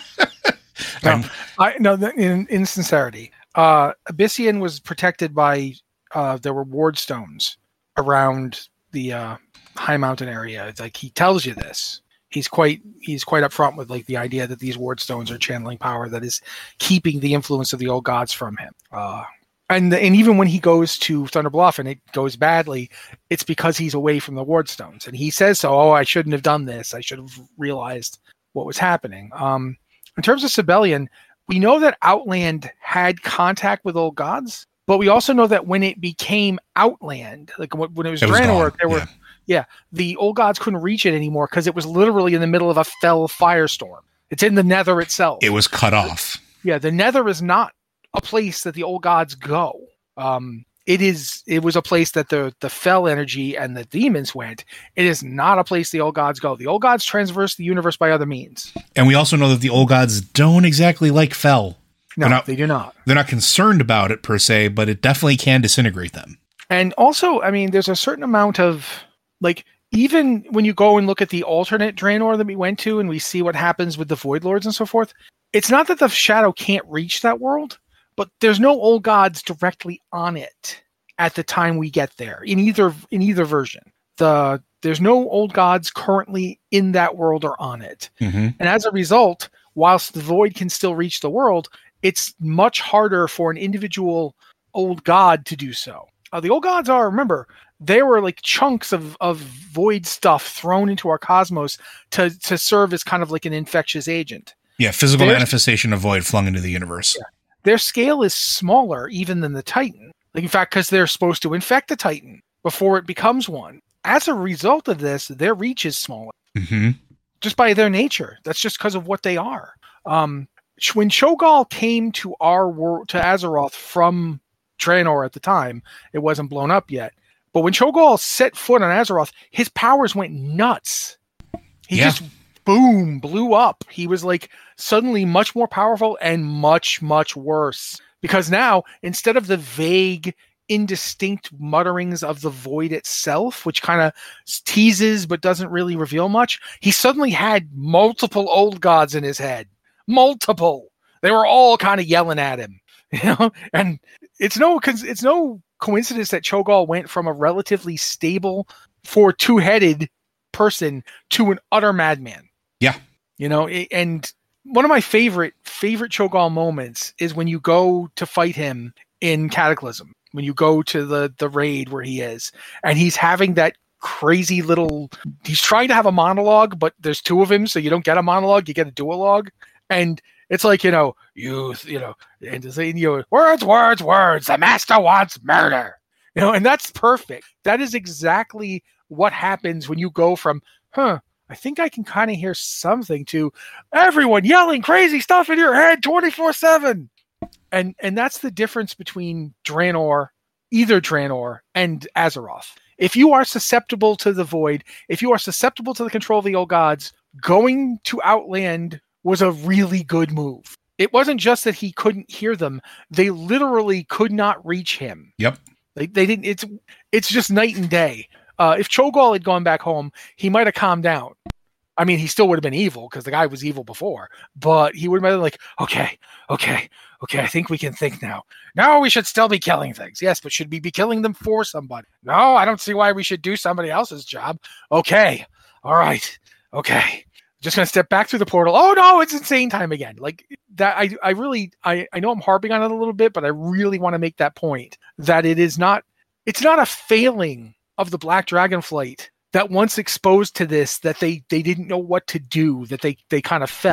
S7: no, I, no, in, in sincerity, uh, Abyssian was protected by, uh, there were ward stones around the uh, high mountain area. It's like he tells you this. He's quite he's quite upfront with like the idea that these ward stones are channeling power that is keeping the influence of the old gods from him. Uh, and and even when he goes to Thunderbluff and it goes badly, it's because he's away from the ward stones. And he says so. Oh, I shouldn't have done this. I should have realized what was happening. Um, in terms of Sibelian, we know that Outland had contact with old gods, but we also know that when it became Outland, like when it was, it was Draenor, gone. there were. Yeah. Yeah, the old gods couldn't reach it anymore because it was literally in the middle of a fell firestorm. It's in the Nether itself.
S6: It was cut off.
S7: Yeah, the Nether is not a place that the old gods go. Um, it is. It was a place that the the fell energy and the demons went. It is not a place the old gods go. The old gods transverse the universe by other means.
S6: And we also know that the old gods don't exactly like fell.
S7: No,
S6: not,
S7: they do not.
S6: They're not concerned about it per se, but it definitely can disintegrate them.
S7: And also, I mean, there's a certain amount of like, even when you go and look at the alternate Draenor that we went to and we see what happens with the Void Lords and so forth, it's not that the shadow can't reach that world, but there's no old gods directly on it at the time we get there in either in either version. The there's no old gods currently in that world or on it. Mm-hmm. And as a result, whilst the Void can still reach the world, it's much harder for an individual old god to do so. Uh, the old gods are, remember, they were like chunks of, of void stuff thrown into our cosmos to, to serve as kind of like an infectious agent.
S6: Yeah, physical their, manifestation of void flung into the universe. Yeah.
S7: Their scale is smaller even than the Titan. Like, in fact, because they're supposed to infect the Titan before it becomes one. As a result of this, their reach is smaller.
S6: Mm-hmm.
S7: Just by their nature. That's just because of what they are. Um, when Cho'Gall came to our world, to Azeroth from Draenor at the time, it wasn't blown up yet. But when Cho'Gall set foot on Azeroth, his powers went nuts. He yeah. just, boom, blew up. He was like suddenly much more powerful and much, much worse. Because now, instead of the vague, indistinct mutterings of the void itself, which kind of teases but doesn't really reveal much, he suddenly had multiple old gods in his head. Multiple. They were all kind of yelling at him. You know, and it's no it's no coincidence that Cho'Gall went from a relatively stable, for two-headed person to an utter madman.
S6: Yeah,
S7: you know, and one of my favorite favorite Cho'Gall moments is when you go to fight him in Cataclysm. When you go to the the raid where he is, and he's having that crazy little. He's trying to have a monologue, but there's two of him, so you don't get a monologue, you get a duologue, and. It's like, you know, youth, you know, and saying, you know, words, words, words, the master wants murder. You know, and that's perfect. That is exactly what happens when you go from, huh, I think I can kind of hear something to everyone yelling crazy stuff in your head twenty-four seven. And and that's the difference between Draenor, either Draenor and Azeroth. If you are susceptible to the void, if you are susceptible to the control of the old gods, going to Outland was a really good move. It wasn't just that he couldn't hear them. They literally could not reach him.
S6: Yep.
S7: They, they didn't, it's, it's just night and day. Uh, if Cho'Gall had gone back home, he might have calmed down. I mean, he still would have been evil because the guy was evil before, but he would have been like, okay, okay, okay. I think we can think now. No, we should still be killing things. Yes, but should we be killing them for somebody? No, I don't see why we should do somebody else's job. Okay. All right. Okay. Just gonna step back through the portal. Oh no, it's insane time again. Like that, I I really I, I know I'm harping on it a little bit, but I really want to make that point that it is not it's not a failing of the Black Dragon Flight that once exposed to this that they they didn't know what to do, that they they kind of fell.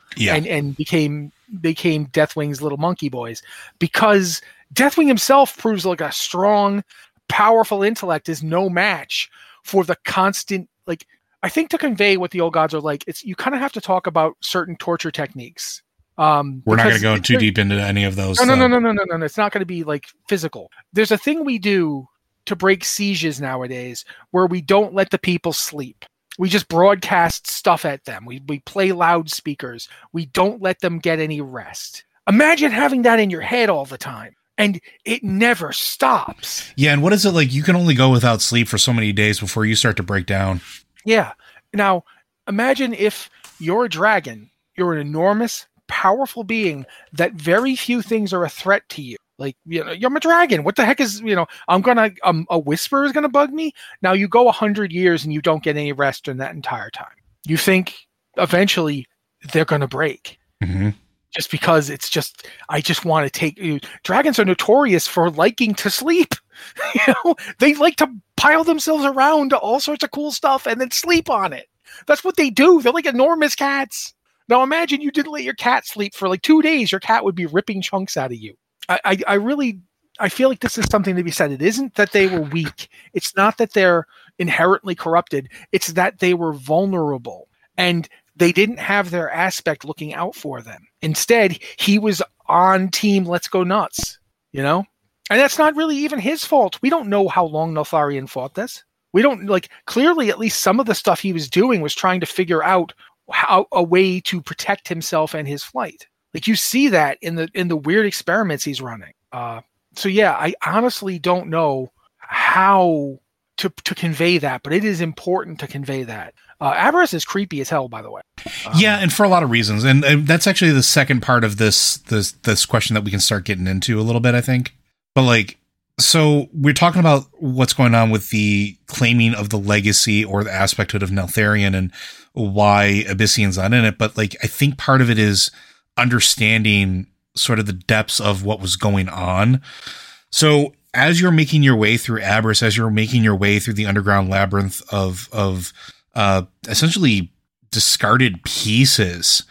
S6: yeah.
S7: and, and became became Deathwing's little monkey boys, because Deathwing himself proves like a strong, powerful intellect is no match for the constant, like, I think to convey what the old gods are like, it's you kind of have to talk about certain torture techniques. Um,
S6: We're not going to go too deep into any of those.
S7: No, no, no, no, no, no, no, no. It's not going to be like physical. There's a thing we do to break sieges nowadays where we don't let the people sleep. We just broadcast stuff at them. We we play loudspeakers. We don't let them get any rest. Imagine having that in your head all the time, and it never stops.
S6: Yeah, and what is it like? You can only go without sleep for so many days before you start to break down.
S7: Yeah. Now, imagine if you're a dragon, you're an enormous, powerful being that very few things are a threat to you. Like, you know, I'm a dragon. What the heck is, you know, I'm going to, um, a whisper is going to bug me. Now you go a hundred years and you don't get any rest in that entire time. You think eventually they're going to break.
S6: Mm-hmm.
S7: Just because it's just, I just want to take you. Dragons are notorious for liking to sleep. You know, they like to pile themselves around to all sorts of cool stuff and then sleep on it. That's what they do. They're like enormous cats. Now imagine you didn't let your cat sleep for like two days. Your cat would be ripping chunks out of you. I, I, I really, I feel like this is something to be said. It isn't that they were weak. It's not that they're inherently corrupted. It's that they were vulnerable and they didn't have their aspect looking out for them. Instead, he was on team Let's Go Nuts, you know? And that's not really even his fault. We don't know how long Neltharion fought this. We don't, like, clearly at least some of the stuff he was doing was trying to figure out how a way to protect himself and his flight. Like, you see that in the in the weird experiments he's running. Uh, so yeah, I honestly don't know how to to convey that, but it is important to convey that. Uh, Aberrus is creepy as hell, by the way. Um,
S6: yeah, and for a lot of reasons, and, and that's actually the second part of this this this question that we can start getting into a little bit, I think. But like, so we're talking about what's going on with the claiming of the legacy or the aspecthood of Neltharion and why Abyssion's not in it. But like, I think part of it is understanding sort of the depths of what was going on. So as you're making your way through Aberrus, as you're making your way through the underground labyrinth of, of, uh, essentially discarded pieces,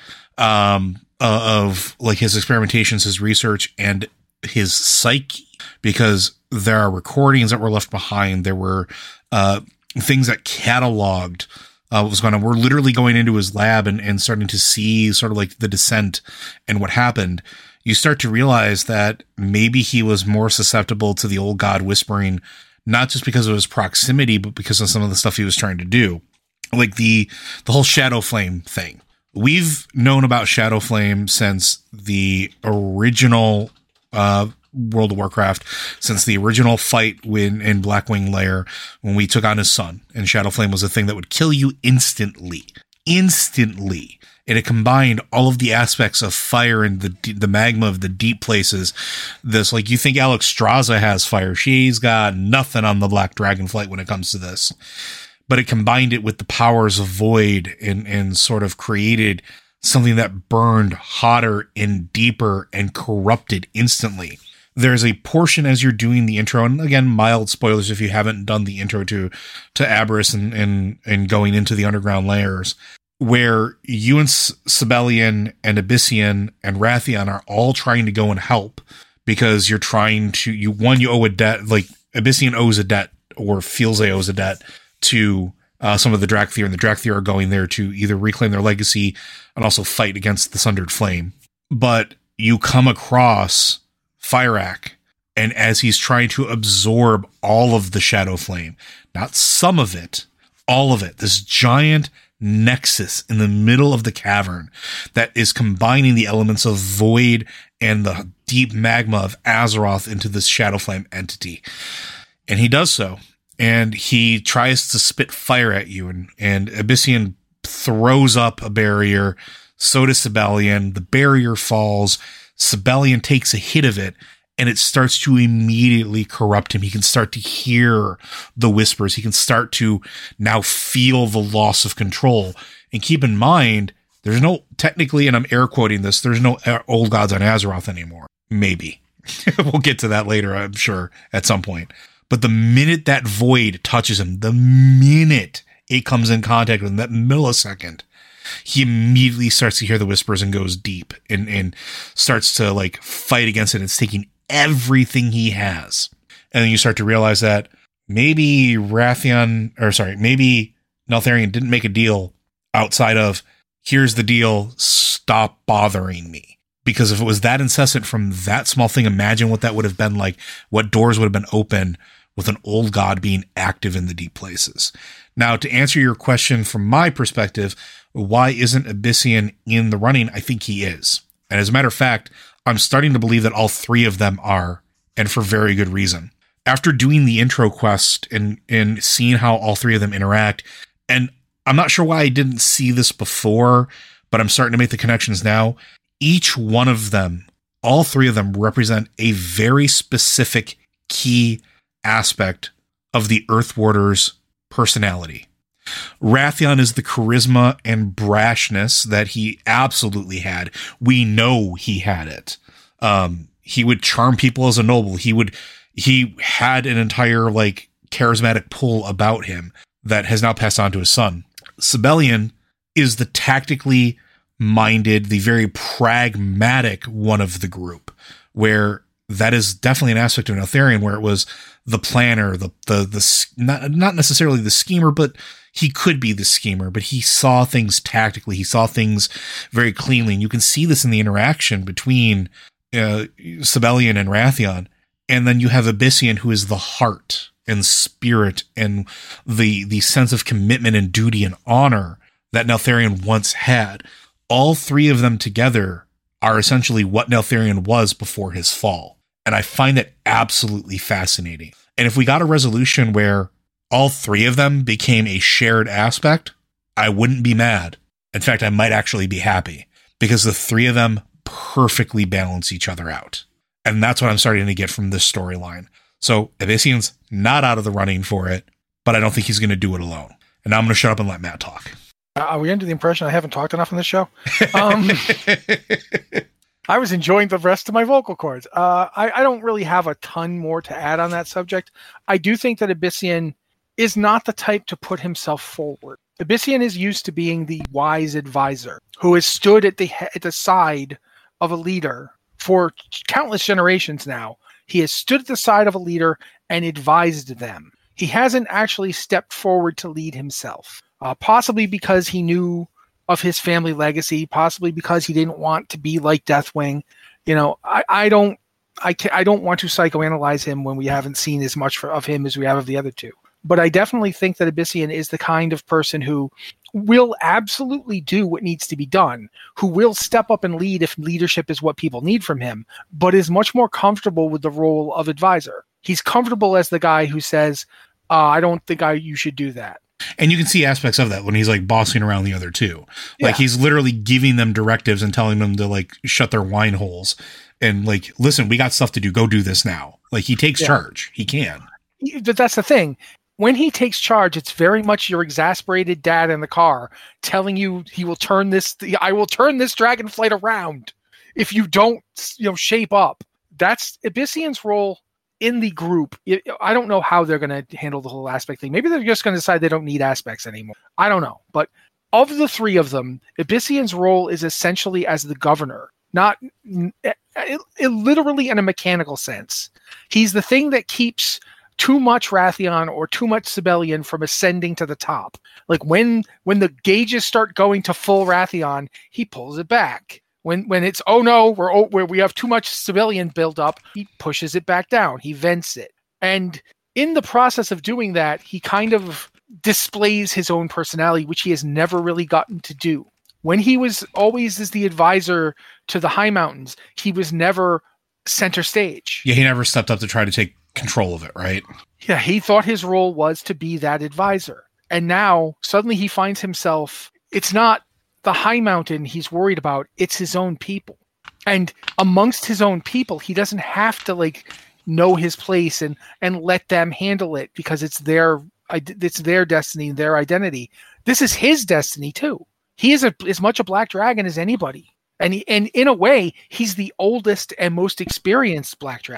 S6: um, uh, of like his experimentations, his research, and his psyche, because there are recordings that were left behind. There were, uh, things that cataloged, uh, what was going on. We're literally going into his lab and, and starting to see sort of like the descent and what happened. You start to realize that maybe he was more susceptible to the old god whispering, not just because of his proximity, but because of some of the stuff he was trying to do. Like the, the whole Shadow Flame thing. We've known about Shadow Flame since the original, uh, World of Warcraft, since the original fight when in Blackwing Lair, when we took on his son, and Shadow Flame was a thing that would kill you instantly, instantly. And it combined all of the aspects of fire and the the magma of the deep places. This, like, you think Alexstrasza has fire. She's got nothing on the Black Dragonflight when it comes to this. But it combined it with the powers of void and, and sort of created something that burned hotter and deeper and corrupted instantly. There's a portion as you're doing the intro, and again, mild spoilers if you haven't done the intro to, to Aberrus and, and, and going into the underground layers, where you and Sibelian and Abyssian and Wrathion are all trying to go and help because you're trying to, you, one, you owe a debt, like Abyssian owes a debt or feels they owes a debt to uh, some of the Drakthir, and the Drakthir are going there to either reclaim their legacy and also fight against the Sundered Flame. But you come across Fyrakk, and as he's trying to absorb all of the Shadow Flame, not some of it, all of it, this giant nexus in the middle of the cavern that is combining the elements of void and the deep magma of Azeroth into this Shadow Flame entity. And he does so. And he tries to spit fire at you, and, and Abyssian throws up a barrier. So does Sibelian. The barrier falls. Sibelian takes a hit of it, and it starts to immediately corrupt him. He can start to hear the whispers. He can start to now feel the loss of control. And keep in mind, there's no, technically, and I'm air quoting this, there's no old gods on Azeroth anymore. Maybe. We'll get to that later, I'm sure, at some point. But the minute that void touches him, the minute it comes in contact with him, that millisecond, he immediately starts to hear the whispers and goes deep and, and starts to like fight against it. It's taking everything he has. And then you start to realize that maybe Wrathion, or sorry, maybe Neltharion didn't make a deal outside of, here's the deal, stop bothering me. Because if it was that incessant from that small thing, imagine what that would have been like, what doors would have been open with an old god being active in the deep places. Now, to answer your question from my perspective, why isn't Abyssian in the running? I think he is. And as a matter of fact, I'm starting to believe that all three of them are, and for very good reason. After doing the intro quest and, and seeing how all three of them interact, and I'm not sure why I didn't see this before, but I'm starting to make the connections now. Each one of them, all three of them, represent a very specific key aspect of the Earthwarder's personality. Wrathion is the charisma and brashness that he absolutely had. We know he had it. Um, he would charm people as a noble. He would, he had an entire like charismatic pull about him that has now passed on to his son. Sibelian is the tactically minded, the very pragmatic one of the group, where that is definitely an aspect of Neltharion, where it was the planner, the, the, the, not, not necessarily the schemer, but he could be the schemer, but he saw things tactically. He saw things very cleanly. And you can see this in the interaction between uh, Sibelian and Wrathion. And then you have Abyssian, who is the heart and spirit and the, the sense of commitment and duty and honor that Neltharion once had. All three of them together are essentially what Neltharion was before his fall. And I find that absolutely fascinating. And if we got a resolution where all three of them became a shared aspect, I wouldn't be mad. In fact, I might actually be happy, because the three of them perfectly balance each other out. And that's what I'm starting to get from this storyline. So Abyssian's not out of the running for it, but I don't think he's going to do it alone. And now I'm going to shut up and let Matt talk.
S7: Uh, are we under the impression I haven't talked enough on this show? Um, I was enjoying the rest of my vocal cords. Uh, I, I don't really have a ton more to add on that subject. I do think that Abyssian is not the type to put himself forward. Abyssian is used to being the wise advisor who has stood at the at the side of a leader for countless generations now. He has stood at the side of a leader and advised them. He hasn't actually stepped forward to lead himself, uh, possibly because he knew of his family legacy, possibly because he didn't want to be like Deathwing. You know, I, I don't, I, can, I don't want to psychoanalyze him when we haven't seen as much for, of him as we have of the other two. But I definitely think that Abyssian is the kind of person who will absolutely do what needs to be done, who will step up and lead if leadership is what people need from him, but is much more comfortable with the role of advisor. He's comfortable as the guy who says, uh, I don't think I you should do that.
S6: And you can see aspects of that when he's like bossing around the other two. Like yeah. He's literally giving them directives and telling them to like shut their wine holes and like, listen, we got stuff to do. Go do this now. Like he takes yeah. charge. He can.
S7: But that's the thing. When he takes charge, it's very much your exasperated dad in the car telling you he will turn this, I will turn this dragonflight around if you don't, you know, shape up. That's Abyssian's role in the group. I don't know how they're going to handle the whole aspect thing. Maybe they're just going to decide they don't need aspects anymore. I don't know. But of the three of them, Abyssian's role is essentially as the governor, not it, it, literally in a mechanical sense. He's the thing that keeps too much Wrathion or too much Sibelian from ascending to the top. Like when when the gauges start going to full Wrathion, he pulls it back. When when it's, oh no, we're oh, where we have too much Sibelian built up, he pushes it back down. He vents it. And in the process of doing that, he kind of displays his own personality, which he has never really gotten to do. When he was always as the advisor to the High Mountains, he was never center stage.
S6: Yeah, he never stepped up to try to take control of it, right?
S7: Yeah, he thought his role was to be that advisor. And now suddenly he finds himself, it's not the High Mountain he's worried about, it's his own people. And amongst his own people, he doesn't have to like know his place and and let them handle it because it's their it's their destiny, their identity. This is his destiny too. He is a, as much a black dragon as anybody. And he, and in a way, he's the oldest and most experienced black dragon.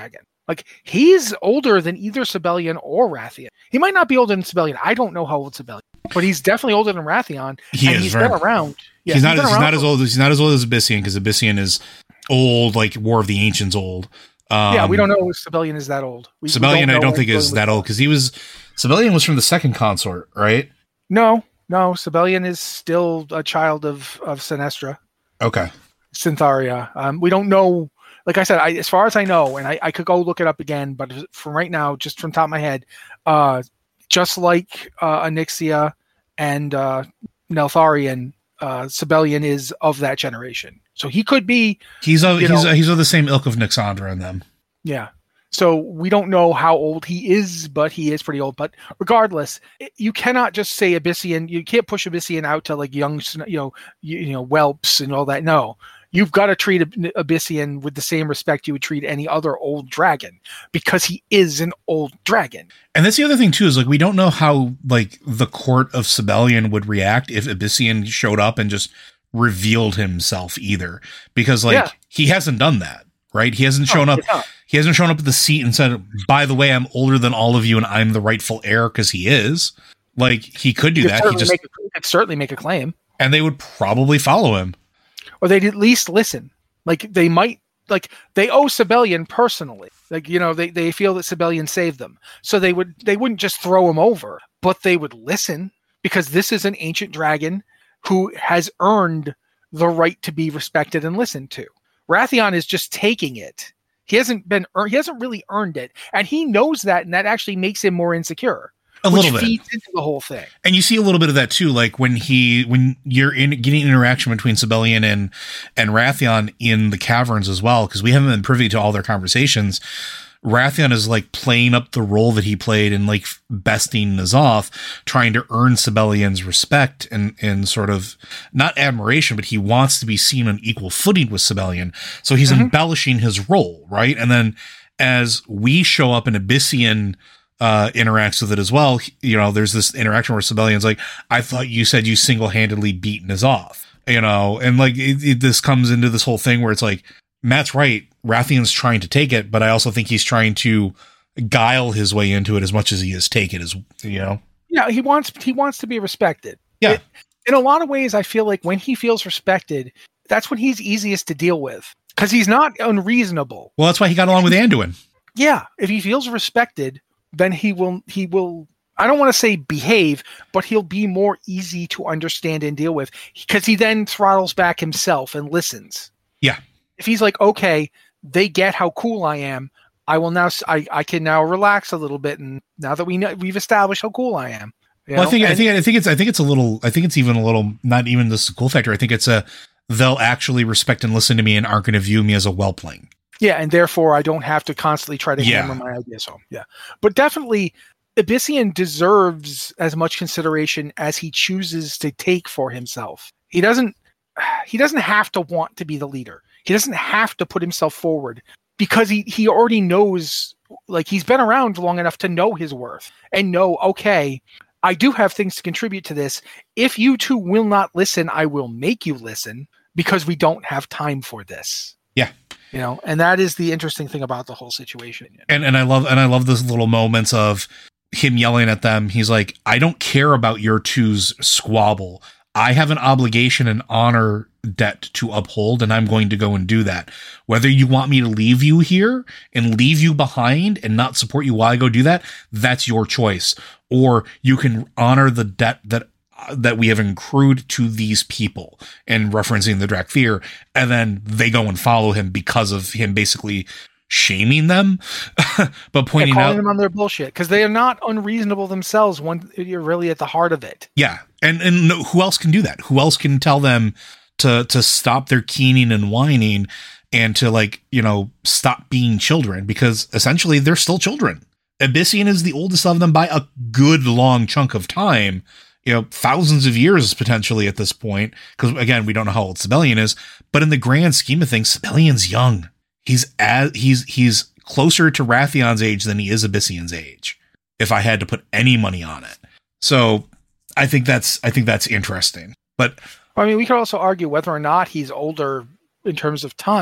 S7: Like, he's older than either Sibelian or Rathian. He might not be older than Sibelian. I don't know how old Sibelian, but he's definitely older than Rathian.
S6: He
S7: and
S6: is
S7: he's
S6: very,
S7: been around. Yeah,
S6: he's not. He's,
S7: he's
S6: he's
S7: around
S6: not as
S7: for,
S6: old. He's not as old as Abyssian, because Abyssian is old, like War of the Ancients old. Um,
S7: yeah, we don't know if Sibelian is that old. We,
S6: Sibelian,
S7: we don't
S6: I don't
S7: when
S6: think is
S7: Sibelian
S6: that
S7: was
S6: old, because he was Sibelian was from the second consort, right?
S7: No, no, Sibelian is still a child of of Sinestra.
S6: Okay.
S7: Syntharia. Um, we don't know. Like I said, I, as far as I know, and I, I could go look it up again, but from right now, just from top of my head, uh, just like uh, Onyxia and uh, Neltharion, uh, Sibelian is of that generation. So he could be.
S6: He's of, he's,
S7: know,
S6: he's of the same ilk of Nyxandra and them.
S7: Yeah. So we don't know how old he is, but he is pretty old. But regardless, you cannot just say Abyssian. You can't push Abyssian out to like young, you know, you, you know, whelps and all that. No, you've got to treat Abyssian with the same respect you would treat any other old dragon, because he is an old dragon.
S6: And that's the other thing too, is like, we don't know how like the court of Sibelian would react if Abyssian showed up and just revealed himself either, because like yeah. he hasn't done that. Right. He hasn't shown
S7: no,
S6: up. He hasn't shown up at the seat and said, by the way, I'm older than all of you and I'm the rightful heir, because he is. Like, he could do
S7: he
S6: that.
S7: Could
S6: he just
S7: make a, he could certainly make a claim.
S6: And they would probably follow him.
S7: Or they'd at least listen. Like, they might, like, they owe Sibelian personally. Like, you know, they, they feel that Sibelian saved them. So they would, they wouldn't just throw him over, but they would listen, because this is an ancient dragon who has earned the right to be respected and listened to. Rathian is just taking it. He hasn't been, he hasn't really earned it, and he knows that, and that actually makes him more insecure.
S6: A
S7: which
S6: little bit
S7: feeds into the whole thing.
S6: And you see a little bit of that too, like when he, when you're in getting interaction between Sibelian and and Rathian in the caverns as well, because we haven't been privy to all their conversations. Rathian is like playing up the role that he played in like besting N'Zoth, trying to earn Sibelian's respect and, and sort of not admiration, but he wants to be seen on equal footing with Sibelian. So he's mm-hmm. embellishing his role, right? And then as we show up and Abyssian uh, interacts with it as well, you know, there's this interaction where Sibelian's like, I thought you said you single-handedly beat N'Zoth, you know, and like it, it, this comes into this whole thing where it's like, Matt's right. Rathian's trying to take it, but I also think he's trying to guile his way into it as much as he is take it, as you know.
S7: Yeah, he wants he wants to be respected.
S6: Yeah.
S7: It, in a lot of ways, I feel like when he feels respected, that's when he's easiest to deal with, because he's not unreasonable.
S6: Well, that's why he got along with Anduin.
S7: Yeah, if he feels respected, then he will he will. I don't want to say behave, but he'll be more easy to understand and deal with, because he then throttles back himself and listens.
S6: Yeah.
S7: If he's like, okay, they get how cool I am, I will now, I, I can now relax a little bit. And now that we know, we've established how cool I am.
S6: Well, know? I think, and, I think, I think it's, I think it's a little, I think it's even a little, not even this cool factor. I think it's a, they'll actually respect and listen to me and aren't going to view me as a whelpling.
S7: Yeah. And therefore I don't have to constantly try to
S6: yeah.
S7: hammer my ideas home. Yeah. But definitely Abyssian deserves as much consideration as he chooses to take for himself. He doesn't, he doesn't have to want to be the leader. He doesn't have to put himself forward, because he, he already knows, like, he's been around long enough to know his worth and know, okay, I do have things to contribute to this. If you two will not listen, I will make you listen, because we don't have time for this.
S6: Yeah.
S7: You know, and that is the interesting thing about the whole situation.
S6: And and I love and I love those little moments of him yelling at them. He's like, I don't care about your two's squabble. I have an obligation and honor debt to uphold, and I'm going to go and do that. Whether you want me to leave you here and leave you behind and not support you while I go do that, that's your choice. Or you can honor the debt that uh, that we have accrued to these people, and referencing the Drakthir, and then they go and follow him because of him basically shaming them, but pointing
S7: yeah, calling
S6: out
S7: them on their bullshit, because they are not unreasonable themselves when you're really at the heart of it.
S6: Yeah. And, and no, who else can do that? Who else can tell them to, to stop their keening and whining and to, like, you know, stop being children, because essentially they're still children. Abyssian is the oldest of them by a good long chunk of time, you know, thousands of years potentially at this point. Cause again, we don't know how old Sibelian is, but in the grand scheme of things, Sibelian's young. He's as he's he's closer to Rathian's age than he is Abyssian's age, if I had to put any money on it. So I think that's I think that's interesting. But
S7: I mean, we could also argue whether or not he's older in terms of time.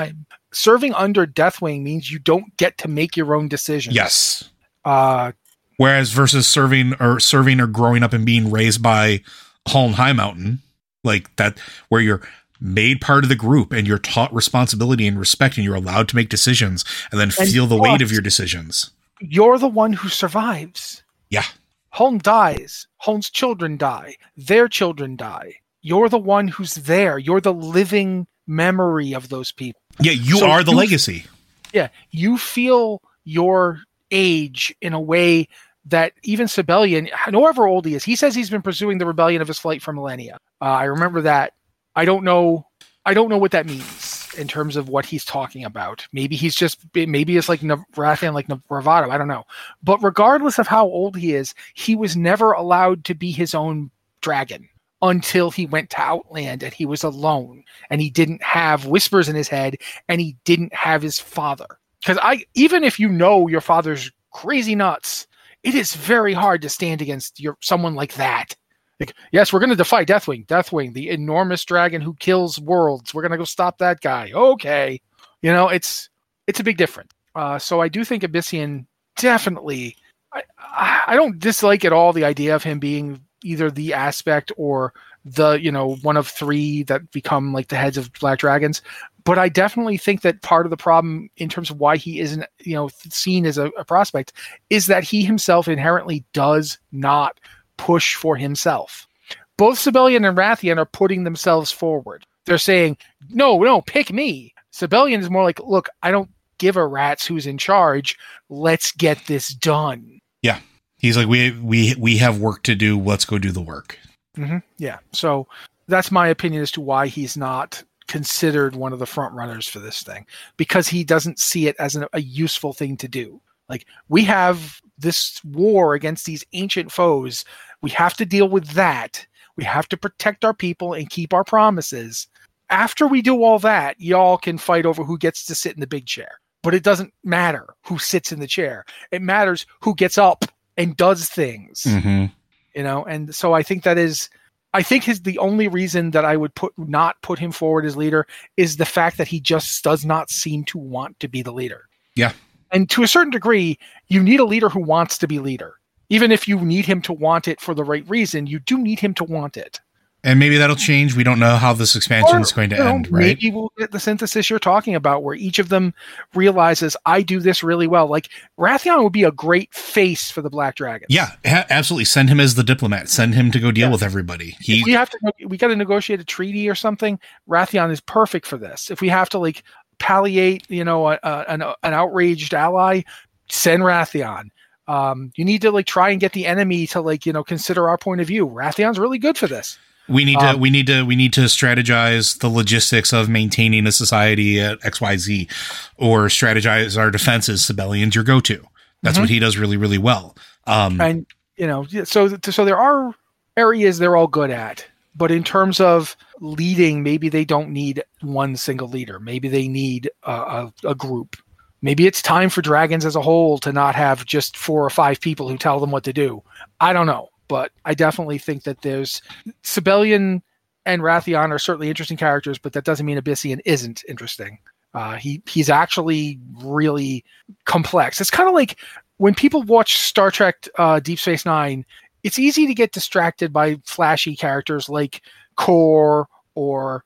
S7: serving under Deathwing means you don't get to make your own decisions.
S6: Yes.
S7: Uh,
S6: Whereas versus serving or serving or growing up and being raised by Hull and Highmountain, like that, where you're made part of the group and you're taught responsibility and respect and you're allowed to make decisions and then
S7: and
S6: feel the
S7: plus,
S6: weight of your decisions.
S7: You're the one who survives.
S6: Yeah.
S7: Holm dies. Holm's children die. Their children die. You're the one who's there. You're the living memory of those people.
S6: Yeah, you
S7: so
S6: are the
S7: you,
S6: legacy.
S7: Yeah, you feel your age in a way that even Sibelian, however old he is, he says he's been pursuing the rebellion of his flight for millennia. Uh, I remember that. I don't know. I don't know what that means in terms of what he's talking about. Maybe he's just, maybe it's like Rathian, like Bravado. I don't know. But regardless of how old he is, he was never allowed to be his own dragon until he went to Outland and he was alone and he didn't have whispers in his head and he didn't have his father. Because I, even if you know your father's crazy nuts, it is very hard to stand against your someone like that. Like, yes, we're going to defy Deathwing. Deathwing, the enormous dragon who kills worlds. We're going to go stop that guy. Okay. You know, it's it's a big difference. Uh, so I do think Abyssian definitely, I, I don't dislike at all the idea of him being either the aspect or the, you know, one of three that become like the heads of Black Dragons. But I definitely think that part of the problem in terms of why he isn't, you know, seen as a, a prospect is that he himself inherently does not push for himself. Both Sibelian and Rathian are putting themselves forward. They're saying, no, no, pick me. Sibelian is more like, look, I don't give a rat's who's in charge. Let's get this done.
S6: Yeah. He's like, we, we, we have work to do. Let's go do the work.
S7: Mm-hmm. Yeah. So that's my opinion as to why he's not considered one of the front runners for this thing, because he doesn't see it as an, a useful thing to do. Like, we have this war against these ancient foes. We have to deal with that. We have to protect our people and keep our promises. After we do all that, y'all can fight over who gets to sit in the big chair. But it doesn't matter who sits in the chair. It matters who gets up and does things.
S6: Mm-hmm.
S7: You know, and so I think that is, I think his the only reason that I would put not put him forward as leader is the fact that he just does not seem to want to be the leader.
S6: Yeah.
S7: And to a certain degree, you need a leader who wants to be leader. Even if you need him to want it for the right reason, you do need him to want it.
S6: And maybe that'll change. We don't know how this expansion is going to
S7: you know,
S6: end, right?
S7: Maybe we'll get the synthesis you're talking about where each of them realizes, I do this really well. Like, Rathian would be a great face for the Black Dragons.
S6: Yeah, ha- absolutely. Send him as the diplomat. Send him to go deal
S7: yeah.
S6: with everybody. He,
S7: if we have to, we got to negotiate a treaty or something. Rathian is perfect for this. If we have to like palliate, you know, a, a, an, an outraged ally, send Rathian. Um, you need to like try and get the enemy to like, you know, consider our point of view. Rathian's really good for this.
S6: We need to,
S7: um,
S6: we need to, we need to strategize the logistics of maintaining a society at X Y Z, or strategize our defenses. Sibelian's your go-to. That's
S7: mm-hmm.
S6: what he does really, really well. Um,
S7: and you know, so, so there are areas they're all good at, but in terms of leading, maybe they don't need one single leader. Maybe they need a, a, a group. Maybe it's time for Dragons as a whole to not have just four or five people who tell them what to do. I don't know. But I definitely think that there's Sibelian and Rathian are certainly interesting characters, but that doesn't mean Abyssian isn't interesting. Uh, he he's actually really complex. It's kind of like when people watch Star Trek uh, Deep Space Nine, it's easy to get distracted by flashy characters like Kor or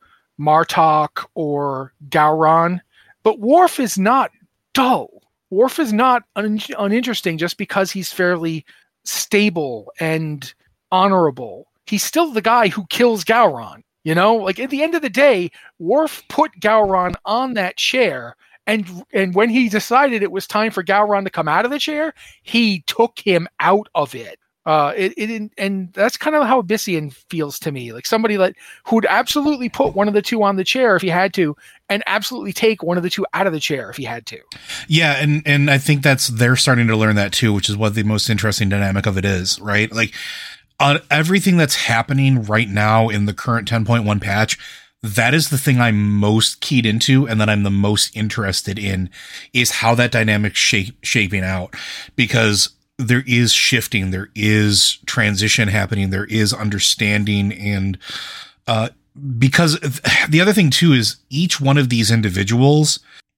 S7: Martok or Gowron. But Worf is not dull. Worf is not un- uninteresting just because he's fairly stable and honorable. He's still the guy who kills Gowron. You know, like at the end of the day, Worf put Gowron on that chair, and and when he decided it was time for Gowron to come out of the chair, he took him out of it. Uh, it, it and that's kind of how Abyssian feels to me, like somebody that who would absolutely put one of the two on the chair if he had to, and absolutely take one of the two out of the chair if he had to. Yeah,
S6: and and I think that's they're starting to learn that too, which is what the most interesting dynamic of it is, right? Like on everything that's happening right now in the current ten point one patch, that is the thing I'm most keyed into and that I'm the most interested in, is how that dynamic shape shaping out, because there is shifting, there is transition happening, there is understanding. And uh, because the other thing too is each one of these individuals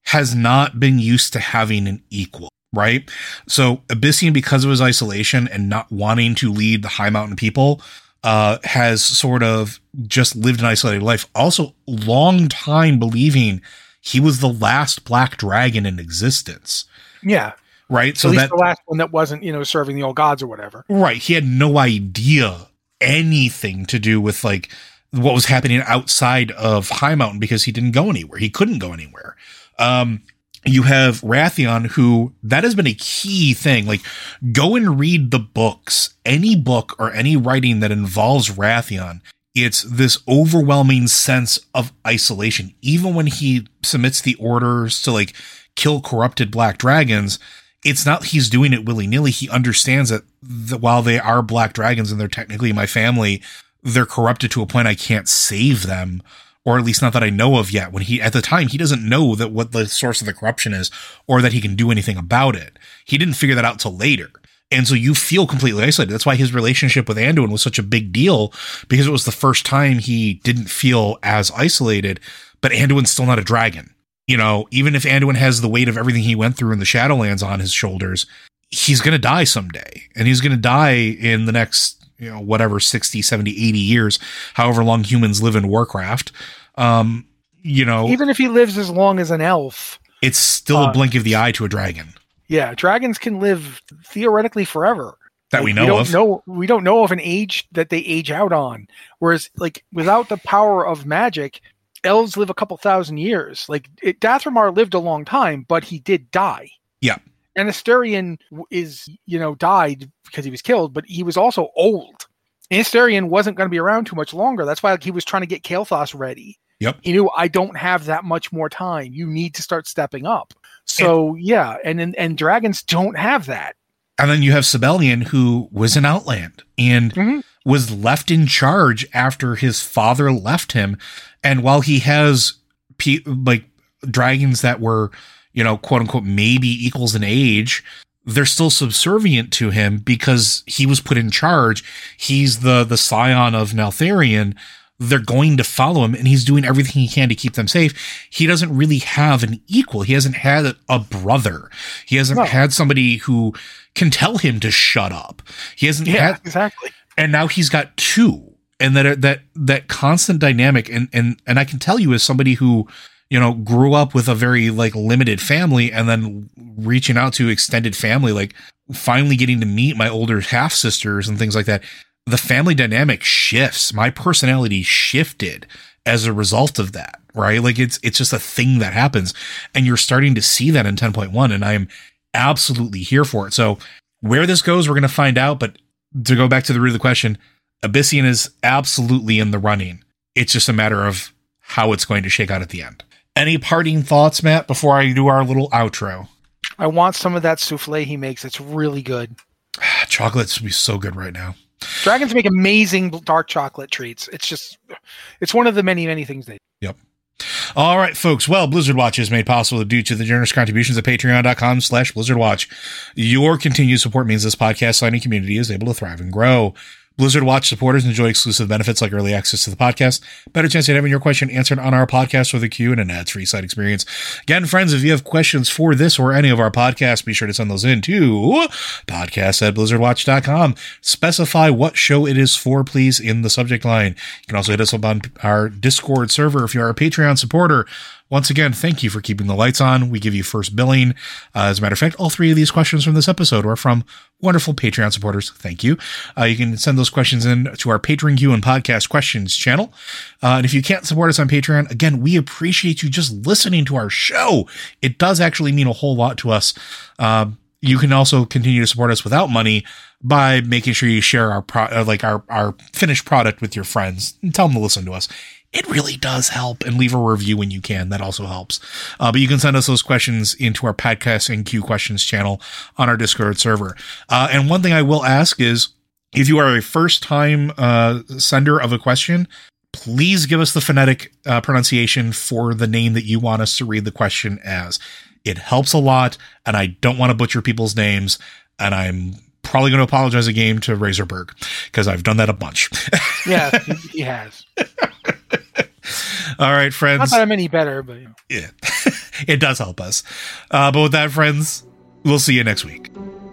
S6: has not been used to having an equal, right? So Abyssian, because of his isolation and not wanting to lead the High Mountain people, uh, has sort of just lived an isolated life. Also, long time believing he was the last black dragon in existence.
S7: Yeah.
S6: Right.
S7: So at least that, the last one that wasn't, you know, serving the old gods or whatever.
S6: Right. He had no idea anything to do with like what was happening outside of High Mountain because he didn't go anywhere. He couldn't go anywhere. Um, you have Wrathion, who that has been a key thing. Like, go and read the books, any book or any writing that involves Wrathion. It's this overwhelming sense of isolation. Even when he submits the orders to like kill corrupted black dragons, it's not he's doing it willy-nilly. He understands that the, while they are black dragons and they're technically my family, they're corrupted to a point I can't save them, or at least not that I know of yet. When he, at the time, he doesn't know that what the source of the corruption is or that he can do anything about it. He didn't figure that out till later. And so you feel completely isolated. That's why his relationship with Anduin was such a big deal, because it was the first time he didn't feel as isolated, but Anduin's still not a dragon. You know, even if Anduin has the weight of everything he went through in the Shadowlands on his shoulders, he's going to die someday. And he's going to die in the next, you know, whatever, sixty, seventy, eighty years, however long humans live in Warcraft. Um, you know,
S7: even if he lives as long as an elf,
S6: it's still uh, a blink of the eye to a dragon.
S7: Yeah. Dragons can live theoretically forever.
S6: That like, we know
S7: we don't
S6: of.
S7: Know, we don't know of an age that they age out on. Whereas like without the power of magic, elves live a couple thousand years. Like it, Dathomir lived a long time, but he did die.
S6: Yeah.
S7: And Astarion is, you know, died because he was killed, but he was also old. And Astarion wasn't going to be around too much longer. That's why like, he was trying to get Kael'thas ready.
S6: Yep.
S7: He knew, I don't have that much more time. You need to start stepping up. So, and, yeah. And, and and dragons don't have that.
S6: And then you have Sibelian, who was an Outland and mm-hmm. was left in charge after his father left him. And while he has pe- like dragons that were, you know, quote unquote, maybe equals in age, they're still subservient to him because he was put in charge. He's the, the scion of Neltharion. They're going to follow him, and he's doing everything he can to keep them safe. He doesn't really have an equal. He hasn't had a brother. He hasn't no. had somebody who can tell him to shut up. He hasn't
S7: yeah,
S6: had,
S7: exactly.
S6: And now he's got two. And that that that constant dynamic, and and and I can tell you as somebody who, you know, grew up with a very like limited family, and then reaching out to extended family, like finally getting to meet my older half sisters and things like that. The family dynamic shifts. My personality shifted as a result of that, right? Like it's it's just a thing that happens, and you're starting to see that in ten point one, and I am absolutely here for it. So where this goes, we're going to find out. But to go back to the root of the question, Abyssian is absolutely in the running. It's just a matter of how it's going to shake out at the end. Any parting thoughts, Matt, before I do our little outro?
S7: I want some of that souffle he makes. It's really good.
S6: Chocolates would be so good right now.
S7: Dragons make amazing dark chocolate treats. It's just, it's one of the many, many things they do.
S6: Yep. All right, folks. Well, Blizzard Watch is made possible due to the generous contributions at patreon.com slash Blizzard Watch. Your continued support means this podcast signing community is able to thrive and grow. Blizzard Watch supporters enjoy exclusive benefits like early access to the podcast, better chance at having your question answered on our podcast with a queue, and an ads-free site experience. Again, friends, if you have questions for this or any of our podcasts, be sure to send those in to podcast at blizzard watch dot com. Specify what show it is for, please, in the subject line. You can also hit us up on our Discord server if you are a Patreon supporter. Once again, thank you for keeping the lights on. We give you first billing. Uh, as a matter of fact, all three of these questions from this episode are from wonderful Patreon supporters. Thank you. Uh, you can send those questions in to our Patreon Q and Podcast Questions channel. Uh, and if you can't support us on Patreon, again, we appreciate you just listening to our show. It does actually mean a whole lot to us. Uh, you can also continue to support us without money by making sure you share our pro- uh, like our, our finished product with your friends and tell them to listen to us. It really does help, and leave a review when you can. That also helps. Uh, but you can send us those questions into our Podcast and Q Questions channel on our Discord server. Uh, and one thing I will ask is, if you are a first-time uh, sender of a question, please give us the phonetic uh, pronunciation for the name that you want us to read the question as. It helps a lot, and I don't want to butcher people's names, and I'm probably going to apologize again to Razorberg, because I've done that a bunch.
S7: Yeah, he has.
S6: All right, friends.
S7: Not that I'm any better, but you know.
S6: Yeah. it does help us. Uh, but with that, friends, we'll see you next week.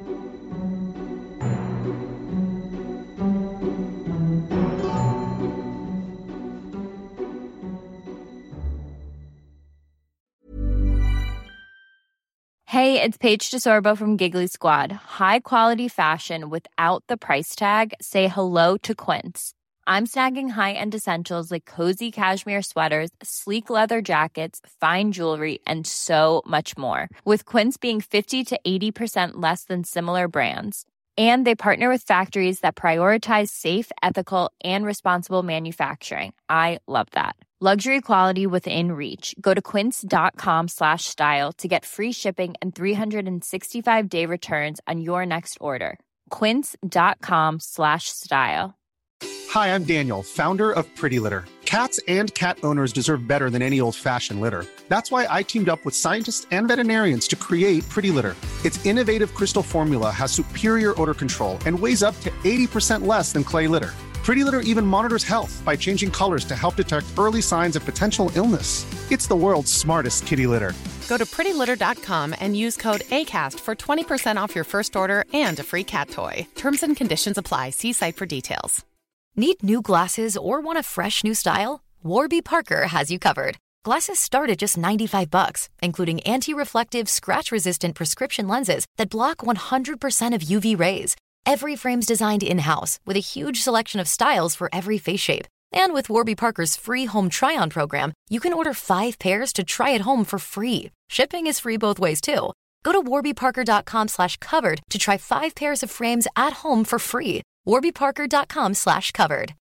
S8: Hey, it's Paige DeSorbo from Giggly Squad. High quality fashion without the price tag. Say hello to Quince. I'm snagging high-end essentials like cozy cashmere sweaters, sleek leather jackets, fine jewelry, and so much more. With Quince being fifty to eighty percent less than similar brands. And they partner with factories that prioritize safe, ethical, and responsible manufacturing. I love that. Luxury quality within reach. Go to quince.com slash style to get free shipping and three sixty-five day returns on your next order. Quince.com slash style.
S4: Hi, I'm Daniel, founder of Pretty Litter. Cats and cat owners deserve better than any old-fashioned litter. That's why I teamed up with scientists and veterinarians to create Pretty Litter. Its innovative crystal formula has superior odor control and weighs up to eighty percent less than clay litter. Pretty Litter even monitors health by changing colors to help detect early signs of potential illness. It's the world's smartest kitty litter.
S5: Go to pretty litter dot com and use code ACAST for twenty percent off your first order and a free cat toy. Terms and conditions apply. See site for details.
S3: Need new glasses or want a fresh new style? Warby Parker has you covered. Glasses start at just ninety-five bucks, including anti-reflective, scratch-resistant prescription lenses that block one hundred percent of U V rays. Every frame's designed in-house with a huge selection of styles for every face shape. And with Warby Parker's free home try-on program, you can order five pairs to try at home for free. Shipping is free both ways, too. Go to warbyparker.com slash covered to try five pairs of frames at home for free. warbyparker.com slash covered.